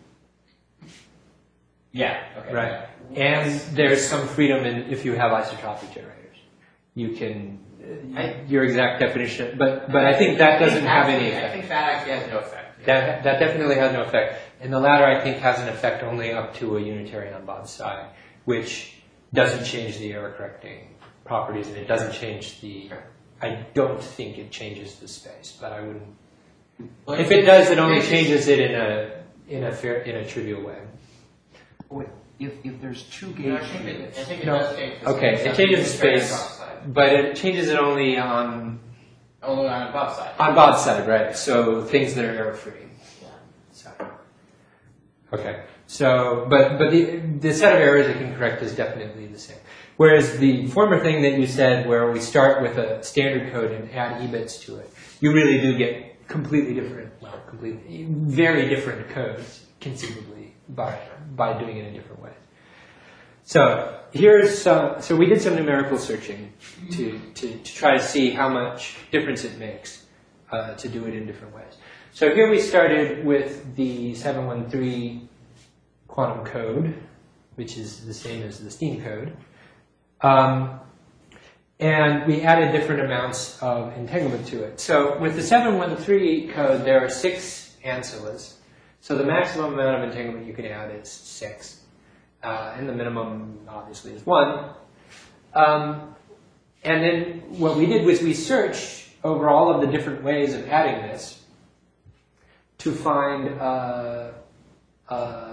yeah, okay. right, and there's some freedom in if you have isotropic generators. You can, uh, I- your exact definition, but, but I think that doesn't have any Actually, I effect. think that actually has no effect. That, that definitely has no effect. And the latter, I think, has an effect only up to a unitary on Bob's side, which doesn't change the error correcting properties, and it doesn't change the, I don't think it changes the space, but I wouldn't. Well, If it does, it only changes it in a, in a fair, in a trivial way. Wait, if if there's two No, gauge I think it, I units, think it No. does change the Okay, space it on changes the unitary and space, Bob's side. but it changes it only on, Only on Bob's side. on Bob's side, right? So things that are error-free. Yeah. So, okay. So, but but the the set of errors it can correct is definitely the same. Whereas the former thing that you said, where we start with a standard code and add e-bits to it, you really do get completely different, well, completely very different codes conceivably by by doing it in different ways. So here's some. So we did some numerical searching to to, to try to see how much difference it makes uh, to do it in different ways. So here we started with the seven one three quantum code, which is the same as the Steam code. Um, and we added different amounts of entanglement to it. So with the seven one three code, there are six ancillas. So the maximum amount of entanglement you can add is six. Uh, and the minimum, obviously, is one. Um, and then what we did was we searched over all of the different ways of adding this to find uh, uh,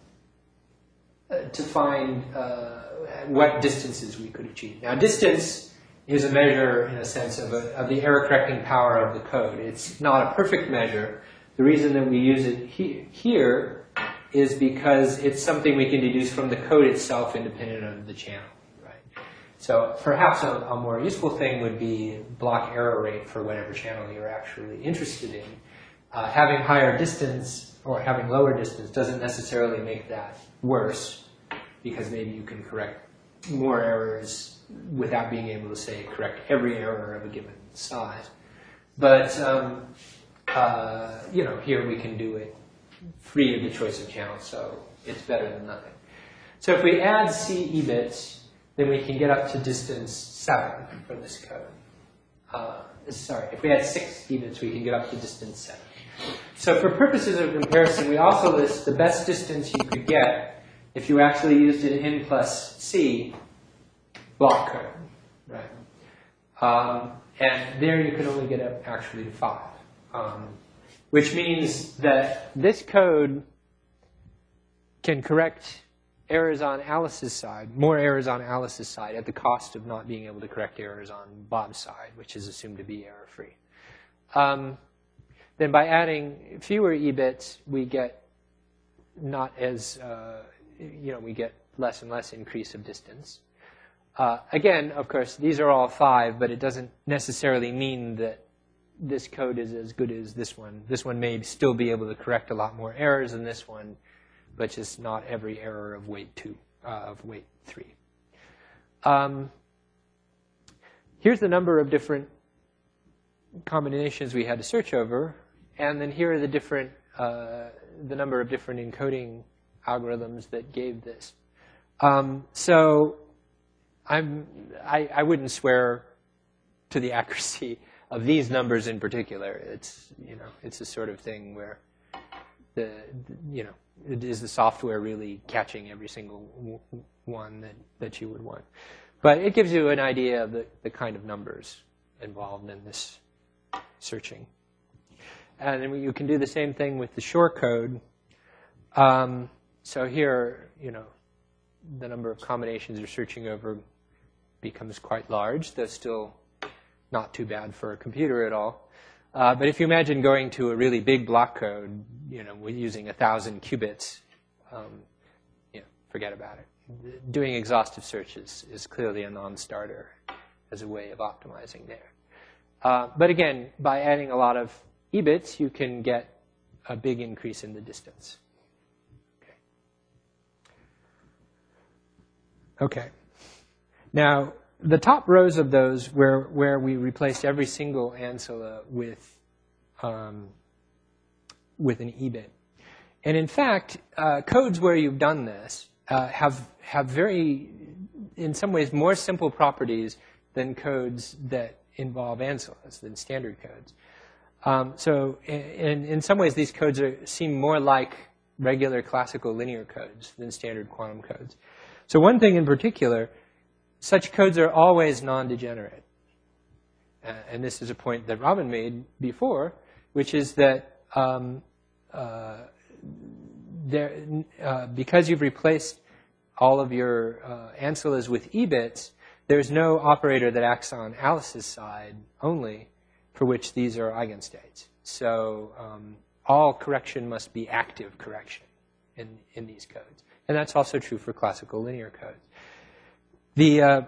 to find uh, what distances we could achieve. Now, distance is a measure, in a sense, of, a, of the error-correcting power of the code. It's not a perfect measure. The reason that we use it he here is because it's something we can deduce from the code itself independent of the channel. Right? So perhaps a, a more useful thing would be block error rate for whatever channel you're actually interested in. Uh, having higher distance or having lower distance doesn't necessarily make that worse, because maybe you can correct more errors without being able to say correct every error of a given size. But um, uh, you know, here we can do it free of the choice of channels, so it's better than nothing. So if we add C e-bits, then we can get up to distance seven for this code. Uh, sorry, if we add six e-bits, we can get up to distance seven. So for purposes of comparison, we also list the best distance you could get if you actually used an N plus C block code, right? Um, and there you can only get up actually to five, um, which means that this code can correct errors on Alice's side, more errors on Alice's side, at the cost of not being able to correct errors on Bob's side, which is assumed to be error-free. Um, then by adding fewer e-bits, we get not as, uh, you know, we get less and less increase of distance. Uh, again, of course, these are all five, but it doesn't necessarily mean that this code is as good as this one. This one may still be able to correct a lot more errors than this one, but just not every error of weight two, uh, of weight three. Um, here's the number of different combinations we had to search over, and then here are the different, uh, the number of different encoding algorithms that gave this. Um, so I'm, I, I wouldn't swear to the accuracy of these numbers in particular. It's, you know, it's a sort of thing where the, you know, is the software really catching every single one that, that you would want. But it gives you an idea of the, the kind of numbers involved in this searching. And then you can do the same thing with the short code. Um, so here, you know, the number of combinations you're searching over becomes quite large, though still not too bad for a computer at all. Uh, but if you imagine going to a really big block code, you know, with using a thousand qubits, um, you know, forget about it. Doing exhaustive searches is clearly a non-starter as a way of optimizing there. Uh, but again, by adding a lot of E bits, you can get a big increase in the distance. Okay. Okay. Now, the top rows of those where, where we replaced every single ancilla with, um, with an E bit. And in fact, uh, codes where you've done this uh, have, have very, in some ways, more simple properties than codes that involve ancillas, than standard codes. Um, so in, in some ways, these codes are, seem more like regular classical linear codes than standard quantum codes. So one thing in particular, such codes are always non-degenerate. Uh, and this is a point that Robin made before, which is that um, uh, there, uh, because you've replaced all of your uh, ancillas with E bits, there's no operator that acts on Alice's side only, for which these are eigenstates. So um, all correction must be active correction in, in these codes. And that's also true for classical linear codes. The, uh,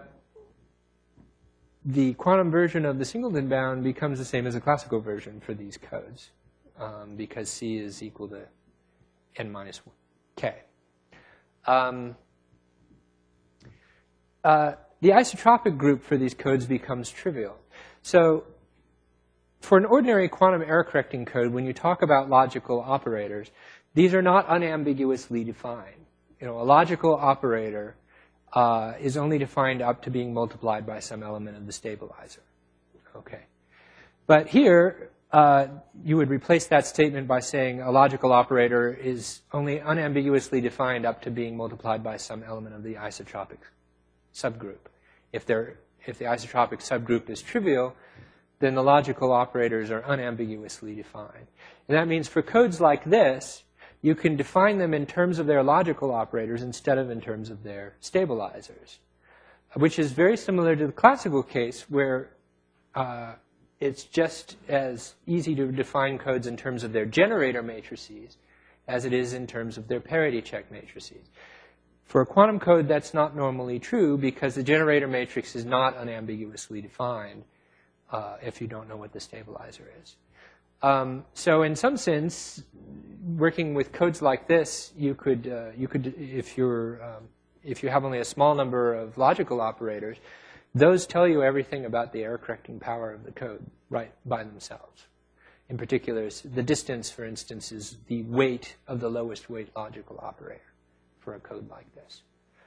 the quantum version of the singleton bound becomes the same as the classical version for these codes, um, because C is equal to n minus k. Um, uh, the isotropic group for these codes becomes trivial. So for an ordinary quantum error correcting code, when you talk about logical operators, these are not unambiguously defined. You know, a logical operator uh, is only defined up to being multiplied by some element of the stabilizer. Okay. But here, uh, you would replace that statement by saying a logical operator is only unambiguously defined up to being multiplied by some element of the isotropic subgroup. If, they're, if the isotropic subgroup is trivial, then the logical operators are unambiguously defined. And that means for codes like this, you can define them in terms of their logical operators instead of in terms of their stabilizers, which is very similar to the classical case where uh, it's just as easy to define codes in terms of their generator matrices as it is in terms of their parity check matrices. For a quantum code, that's not normally true because the generator matrix is not unambiguously defined uh, if you don't know what the stabilizer is. Um, so in some sense, working with codes like this, you could, uh, you could, if you're, um, if you have only a small number of logical operators, those tell you everything about the error correcting power of the code right by themselves. In particular, the distance, for instance, is the weight of the lowest weight logical operator for a code like this.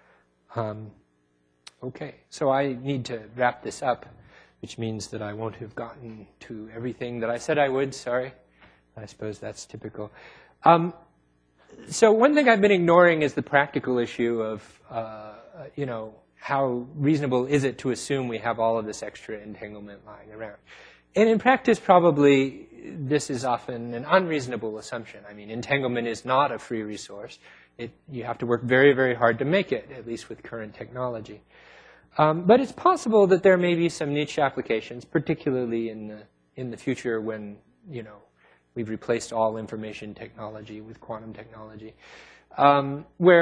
Um, okay, so I need to wrap this up, which means that I won't have gotten to everything that I said I would. Sorry. I suppose that's typical. Um, so one thing I've been ignoring is the practical issue of, uh, you know, how reasonable is it to assume we have all of this extra entanglement lying around? And in practice, probably this is often an unreasonable assumption. I mean, entanglement is not a free resource. It, you have to work very, very hard to make it, at least with current technology. Um, but it's possible that there may be some niche applications, particularly in the, in the future when, you know, we've replaced all information technology with quantum technology, um, where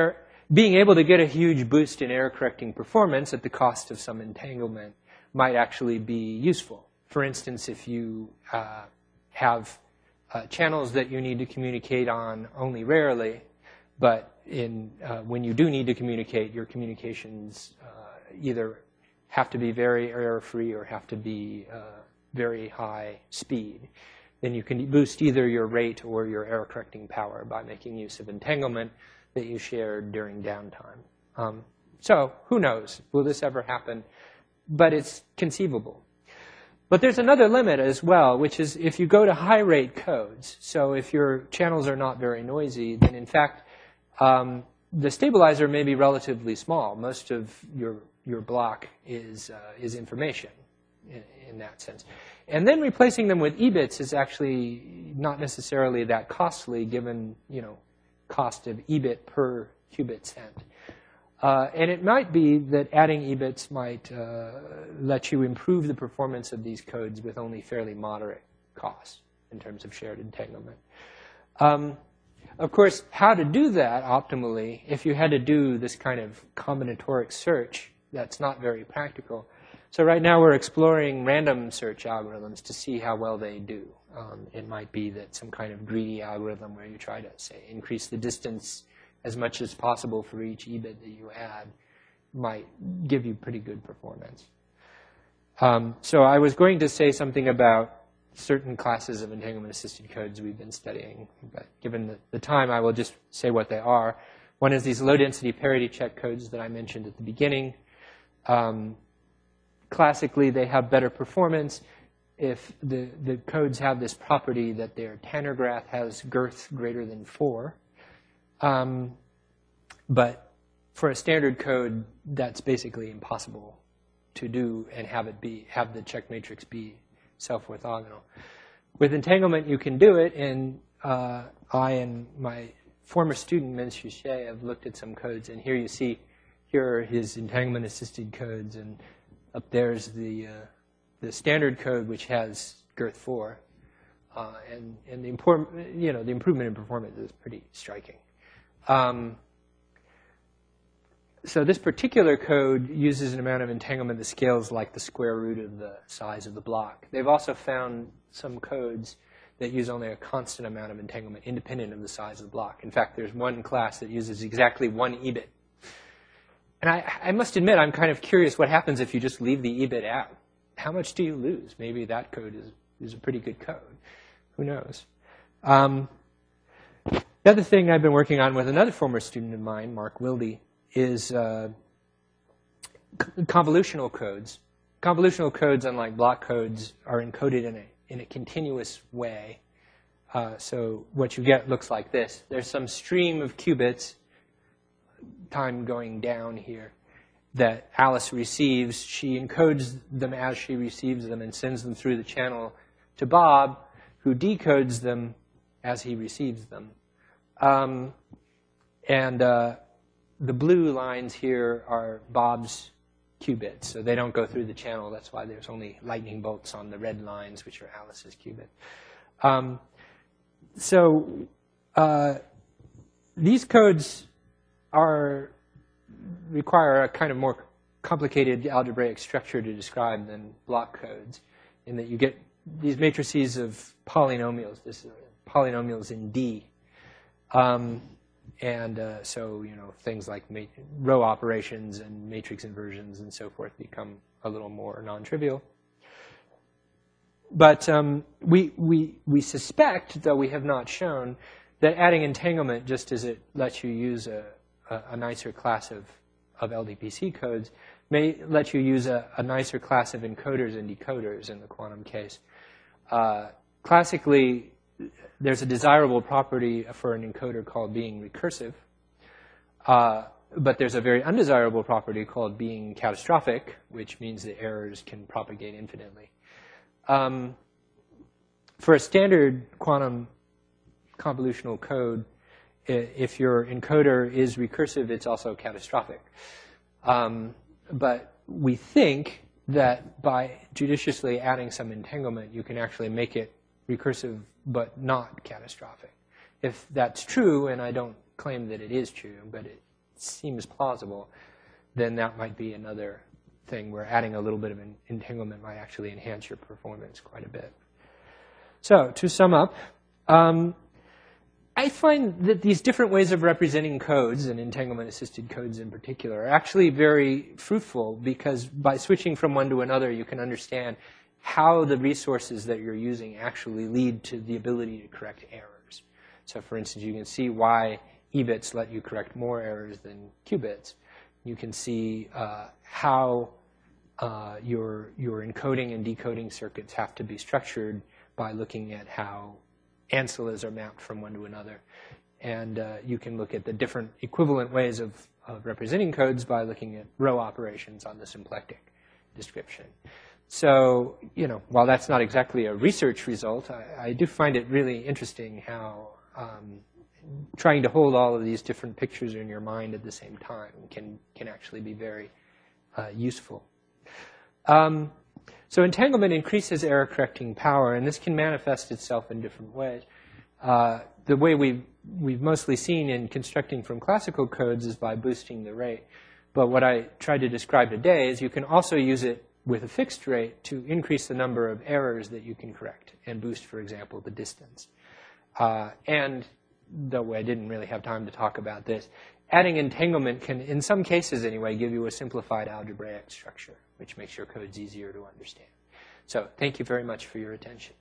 being able to get a huge boost in error-correcting performance at the cost of some entanglement might actually be useful. For instance, if you uh, have uh, channels that you need to communicate on only rarely, but in, uh, when you do need to communicate, your communications uh, either have to be very error-free or have to be uh, very high speed, then you can boost either your rate or your error-correcting power by making use of entanglement that you shared during downtime. Um, so who knows? Will this ever happen? But it's conceivable. But there's another limit as well, which is if you go to high-rate codes, so if your channels are not very noisy, then in fact, um, the stabilizer may be relatively small. Most of your, your block is, uh, is information in, in that sense. And then replacing them with E bits is actually not necessarily that costly given, you know, cost of E bit per qubit sent. Uh, and it might be that adding E bits might uh, let you improve the performance of these codes with only fairly moderate costs in terms of shared entanglement. Um, of course, how to do that optimally, if you had to do this kind of combinatoric search, that's not very practical. So right now we're exploring random search algorithms to see how well they do. Um, it might be that some kind of greedy algorithm where you try to, say, increase the distance as much as possible for each E bit that you add might give you pretty good performance. Um, so I was going to say something about certain classes of entanglement-assisted codes we've been studying, but given the, the time, I will just say what they are. One is these low-density parity check codes that I mentioned at the beginning. Um, classically, they have better performance if the, the codes have this property that their Tanner graph has girth greater than four. Um, but for a standard code, that's basically impossible to do and have it be have the check matrix be self-orthogonal. With entanglement, you can do it, and uh, I and my former student, Min Shu Shea, have looked at some codes, and here you see, here are his entanglement-assisted codes, and up there's the uh, the standard code, which has girth four, uh, and and the important, you know, the improvement in performance is pretty striking. Um, so this particular code uses an amount of entanglement that scales like the square root of the size of the block. They've also found some codes that use only a constant amount of entanglement independent of the size of the block. In fact, there's one class that uses exactly one E bit. And I, I must admit, I'm kind of curious what happens if you just leave the E bit out. How much do you lose? Maybe that code is, is a pretty good code. Who knows? Um, The other thing I've been working on with another former student of mine, Mark Wilde, is uh, convolutional codes. Convolutional codes, unlike block codes, are encoded in a, in a continuous way. Uh, so what you get looks like this. There's some stream of qubits, time going down here, that Alice receives. She encodes them as she receives them and sends them through the channel to Bob, who decodes them as he receives them. Um, and uh, the blue lines here are Bob's qubits, so they don't go through the channel. That's why there's only lightning bolts on the red lines, which are Alice's qubit. Um, so uh, these codes are require a kind of more complicated algebraic structure to describe than block codes, in that you get these matrices of polynomials. This is polynomials in D. Um, and uh, so, you know, things like row operations and matrix inversions and so forth become a little more non-trivial. But um, we, we, we suspect, though we have not shown, that adding entanglement, just as it lets you use a, a, a nicer class of, of L D P C codes, may let you use a, a nicer class of encoders and decoders in the quantum case. Uh, classically, there's a desirable property for an encoder called being recursive, uh, but there's a very undesirable property called being catastrophic, which means the errors can propagate infinitely. Um, for a standard quantum convolutional code, if your encoder is recursive, it's also catastrophic. Um, but we think that by judiciously adding some entanglement, you can actually make it recursive but not catastrophic. If that's true, and I don't claim that it is true, but it seems plausible, then that might be another thing where adding a little bit of an entanglement might actually enhance your performance quite a bit. So to sum up, um, I find that these different ways of representing codes, and entanglement-assisted codes in particular, are actually very fruitful because by switching from one to another, you can understand how the resources that you're using actually lead to the ability to correct errors. So for instance, you can see why E bits let you correct more errors than Q bits. You can see uh, how uh, your, your encoding and decoding circuits have to be structured by looking at how ancillae are mapped from one to another. And uh, you can look at the different equivalent ways of, of representing codes by looking at row operations on the symplectic description. So, you know, while that's not exactly a research result, I, I do find it really interesting how um, trying to hold all of these different pictures in your mind at the same time can, can actually be very uh, useful. Um, so entanglement increases error correcting power, and this can manifest itself in different ways. Uh, the way we've, we've mostly seen in constructing from classical codes is by boosting the rate. But what I tried to describe today is you can also use it with a fixed rate to increase the number of errors that you can correct and boost, for example, the distance. Uh, and though I didn't really have time to talk about this, adding entanglement can, in some cases anyway, give you a simplified algebraic structure, which makes your codes easier to understand. So thank you very much for your attention.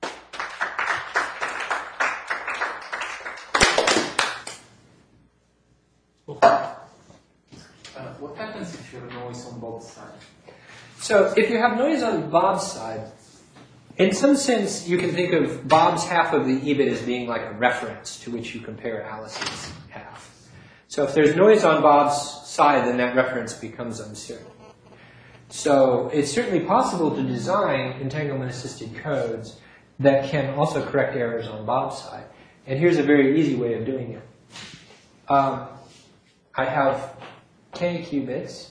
Uh, what happens if you have noise on both sides? So if you have noise on Bob's side, in some sense, you can think of Bob's half of the E bit as being like a reference to which you compare Alice's half. So if there's noise on Bob's side, then that reference becomes uncertain. So it's certainly possible to design entanglement-assisted codes that can also correct errors on Bob's side. And here's a very easy way of doing it. Um, I have k qubits.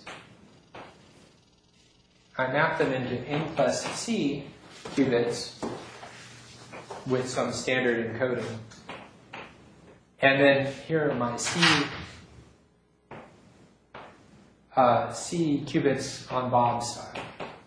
I map them into n plus c qubits with some standard encoding. And then here are my c, uh, c qubits on Bob's side.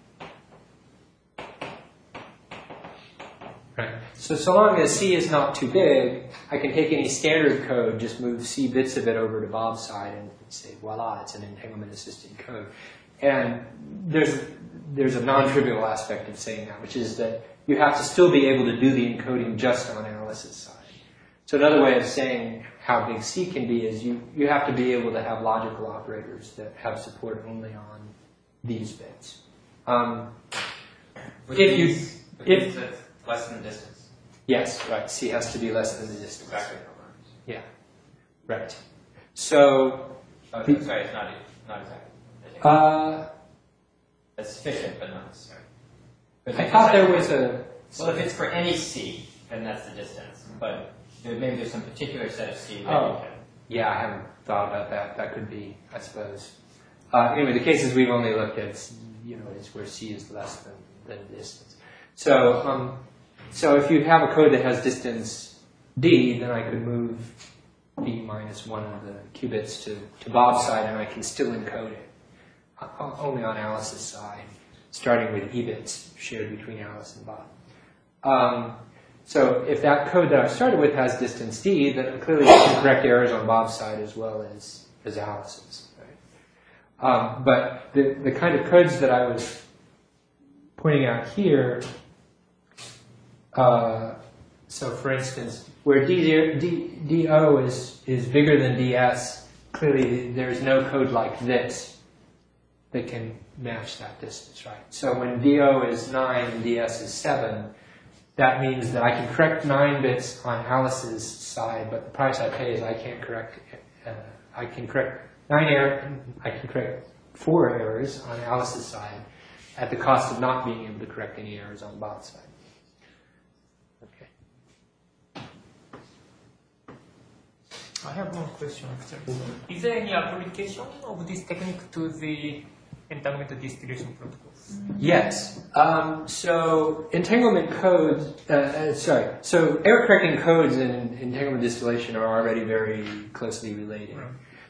Right. So, so long as c is not too big, I can take any standard code, just move c bits of it over to Bob's side and say, voila, it's an entanglement-assisted code. And there's, there's a non-trivial aspect of saying that, which is that you have to still be able to do the encoding just on Alice's side. So another way of saying how big C can be is you, you have to be able to have logical operators that have support only on these bits. Um, Which if you, means, which if, means it's less than the distance. Yes, right. C has to be less than the distance. Exactly. Yeah, right. So, Oh, the, sorry, it's not, not exactly. uh, It's sufficient, but not necessary. But I if thought it's- there was a. Well, if it's for any C, then that's the distance. But there- maybe there's some particular set of C that Oh. you can. Yeah, I haven't thought about that. That could be, I suppose. Uh, anyway, the cases we've only looked at, you know, is where C is less than, than distance. So, um, so if you have a code that has distance D, then I could move B minus one of the qubits to, to Bob's side, and I can still encode it. Uh, only on Alice's side, starting with E bits shared between Alice and Bob. Um, So if that code that I started with has distance D, then clearly I can correct errors on Bob's side as well as, as Alice's. Right? Um, but the, the kind of codes that I was pointing out here, uh, so for instance, where D, D, DO is, is bigger than D S, clearly there's no code like this that can match that distance, right? So when D O is nine and D S is seven, that means that I can correct nine bits on Alice's side, but the price I pay is I can't correct. Uh, I can correct nine errors. I can correct four errors on Alice's side, at the cost of not being able to correct any errors on Bob's side. Okay. I have one question actually. Is there any application of this technique to the entanglement distribution protocols? Yes. Um, so entanglement codes, uh, uh, sorry, so error correcting codes and entanglement distillation are already very closely related. Right.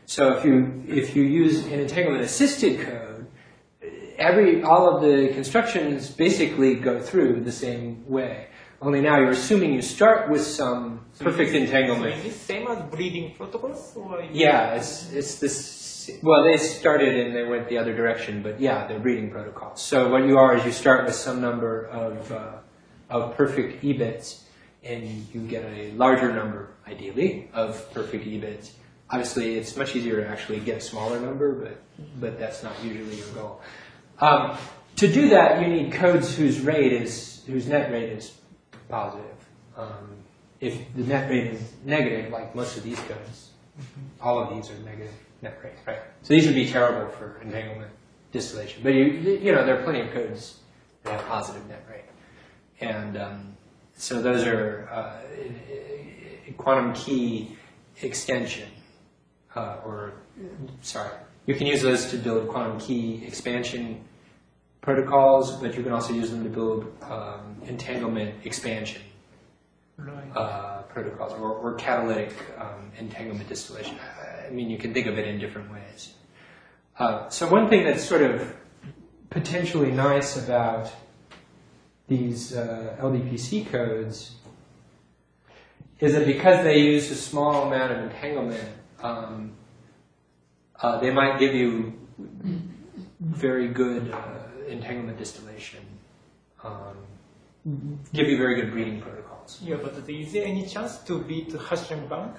So if you if you use an entanglement-assisted code, every all of the constructions basically go through the same way. Only now you're assuming you start with some perfect entanglement. So is this same as breeding protocols? Or is Yeah, it's it's this. Well, they started and they went the other direction, but yeah, they're breeding protocols. So what you are is you start with some number of uh, of perfect E bits, and you get a larger number, ideally, of perfect E bits. Obviously, it's much easier to actually get a smaller number, but but that's not usually your goal. Um, to do that, you need codes whose rate is whose net rate is positive. Um, if the net rate is negative, like most of these codes, all of these are negative net rate, right? So these would be terrible for entanglement distillation. But you you know there are plenty of codes that have positive net rate, and um, so those are uh, quantum key extension, uh, or sorry, you can use those to build quantum key expansion protocols, but you can also use them to build um, entanglement expansion Right. uh, protocols, or, or catalytic um, entanglement distillation. I mean, you can think of it in different ways. Uh, so one thing that's sort of potentially nice about these uh, L D P C codes is that because they use a small amount of entanglement, um, uh, they might give you very good uh, entanglement distillation, um, give you very good breeding protocols. Yeah, but is there any chance to beat Hashim Bank?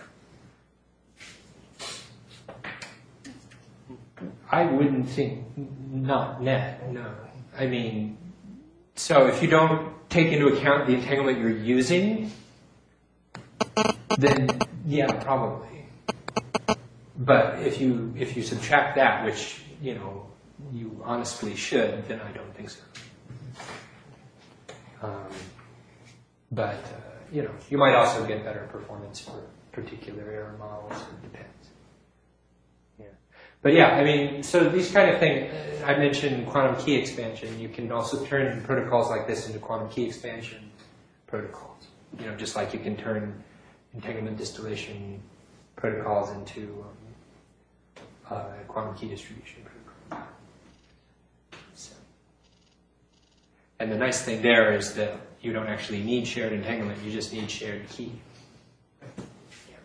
I wouldn't think, not net, no. I mean, so if you don't take into account the entanglement you're using, then yeah, probably. But if you if you subtract that, which you know you honestly should, then I don't think so. Um, but uh, you know, you might also get better performance for particular error models. It depends. Yeah. But yeah, I mean, so these kind of things, uh, I mentioned quantum key expansion. You can also turn protocols like this into quantum key expansion protocols. You know, just like you can turn entanglement distillation protocols into um, uh, quantum key distribution protocols. So. And the nice thing there is that you don't actually need shared entanglement, you just need shared key. Yeah.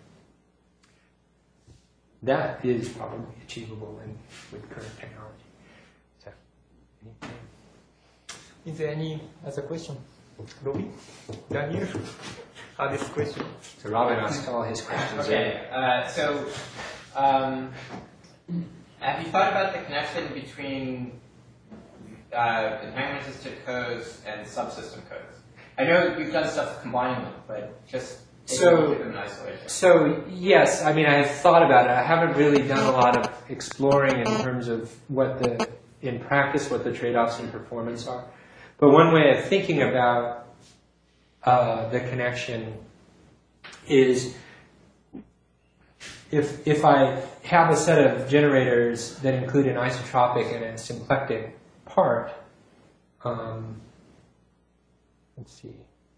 That is probably achievable in, with current technology. So, anything? Is there any other question? Robbie? Daniel? Ah, this question. So Robin asked all his questions. Okay, uh, so um, have you thought about the connection between uh, entanglement-assisted codes and subsystem codes? I know you've done stuff combining them, but just So, them in isolation. so yes, I mean I have thought about it. I haven't really done a lot of exploring in terms of what the, in practice, what the trade-offs in performance are. But one way of thinking about uh, the connection is if if I have a set of generators that include an isotropic and a symplectic part. Um, let's see.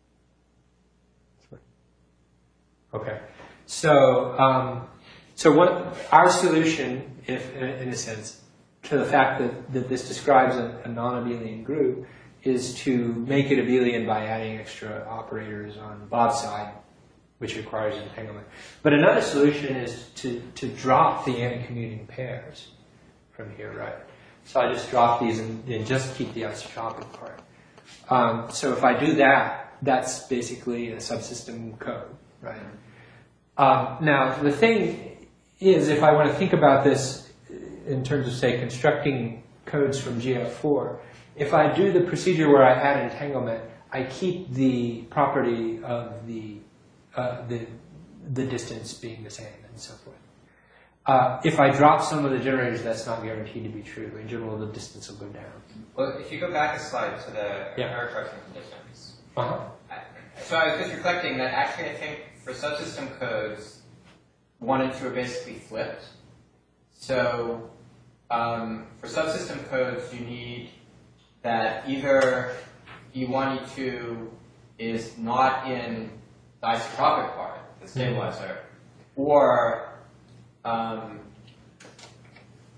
Okay, so um, so what our solution, if in, in a sense, to the fact that, that this describes a, a non-abelian group, is to make it abelian by adding extra operators on Bob's side, which requires entanglement. But another solution is to to drop the anti-commuting pairs from here, right? So I just drop these and, and just keep the isotropic part. Um, so if I do that, that's basically a subsystem code, right? Um, now, the thing is, if I want to think about this in terms of, say, constructing codes from G F four, if I do the procedure where I add entanglement, I keep the property of the uh, the the distance being the same and so forth. Uh, if I drop some of the generators, that's not guaranteed to be true. In general, the distance will go down. Well, if you go back a slide to the Yeah. error correction conditions. Uh-huh. So I was just reflecting that actually I think for subsystem codes, one and two are basically flipped. So um, for subsystem codes, you need that either E one, E two is not in the isotropic part, the stabilizer, or um,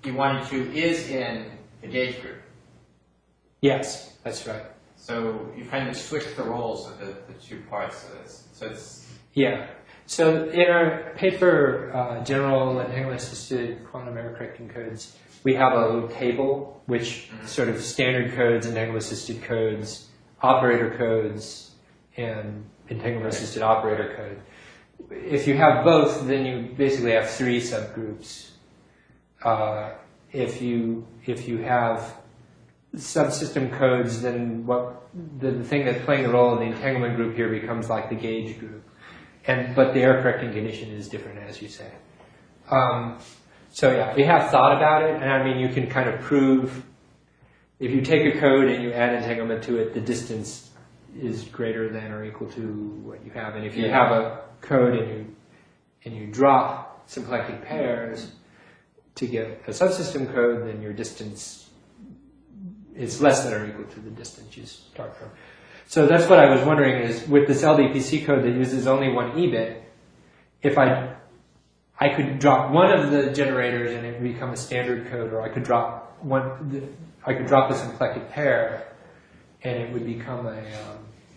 E one and two is in the gauge group. Yes, that's right. So you kind of switched the roles of the, the two parts of this. So it's Yeah. So in our paper, uh, General Entanglement Assisted Quantum Error Correcting Codes, we have a little table which mm-hmm. sort of standard codes, entanglement assisted codes, operator codes, and entanglement assisted operator code. If you have both, then you basically have three subgroups. Uh, if you if you have subsystem codes, then what the, the thing that's playing the role in the entanglement group here becomes like the gauge group. And, but the error correcting condition is different, as you say. Um, so yeah, we have thought about it, and I mean, you can kind of prove, if you take a code and you add entanglement to it, the distance is greater than or equal to what you have. And if you have a code and you, and you drop symplectic pairs to get a subsystem code, then your distance is less than or equal to the distance you start from. So that's what I was wondering is, with this L D P C code that uses only one E bit, if I, I could drop one of the generators and it would become a standard code, or I could drop one, the, I could drop a symplectic pair and it would become a, um,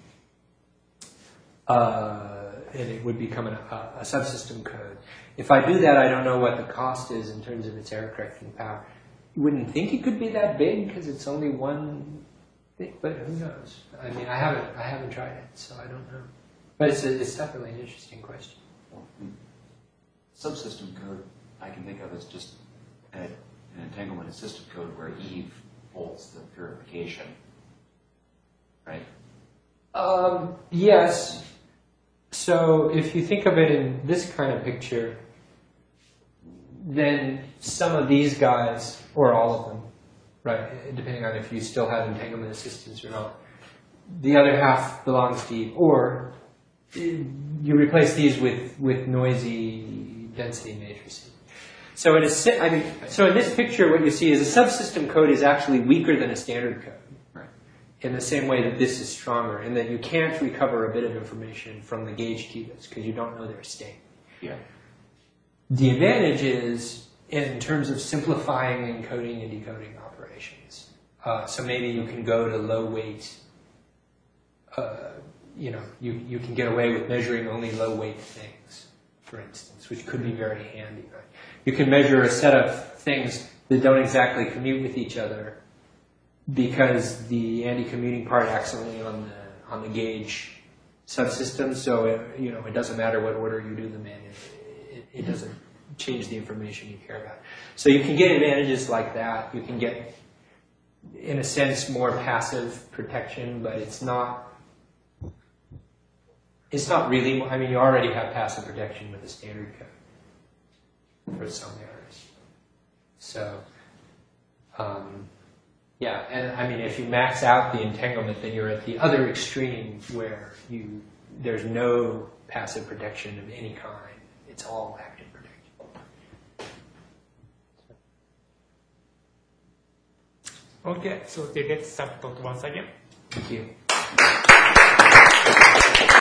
uh, and it would become an, a, a subsystem code. If I do that, I don't know what the cost is in terms of its error correcting power. You wouldn't think it could be that big because it's only one. But who knows? I mean, I haven't, I haven't tried it, so I don't know. But it's, a, it's definitely an interesting question. Subsystem code, I can think of as just a, an entanglement-assisted code where Eve holds the purification, right? Um, yes. So if you think of it in this kind of picture, then some of these guys, or all of them, right, depending on if you still have entanglement assistance or not. The other half belongs to Eve, or you replace these with, with noisy density matrices. So it is, I mean, so in this picture, what you see is a subsystem code is actually weaker than a standard code. Right. In the same way that this is stronger, in that you can't recover a bit of information from the gauge qubits because you don't know their state. Yeah. The advantage is in terms of simplifying encoding and decoding operations. Uh, so maybe you can go to low weight, uh, you know, you, you can get away with measuring only low weight things, for instance, which could be very handy, right? You can measure a set of things that don't exactly commute with each other because the anti-commuting part acts only on the, on the gauge subsystem, so it, you know, it doesn't matter what order you do them in. It, it, it doesn't change the information you care about. So you can get advantages like that. You can get, in a sense, more passive protection, but it's not, it's not really, I mean, you already have passive protection with the standard code for some errors. So, um, yeah, and I mean, if you max out the entanglement, then you're at the other extreme where you, there's no passive protection of any kind. It's all active protection. Okay, so let's subtotal once again. Thank you.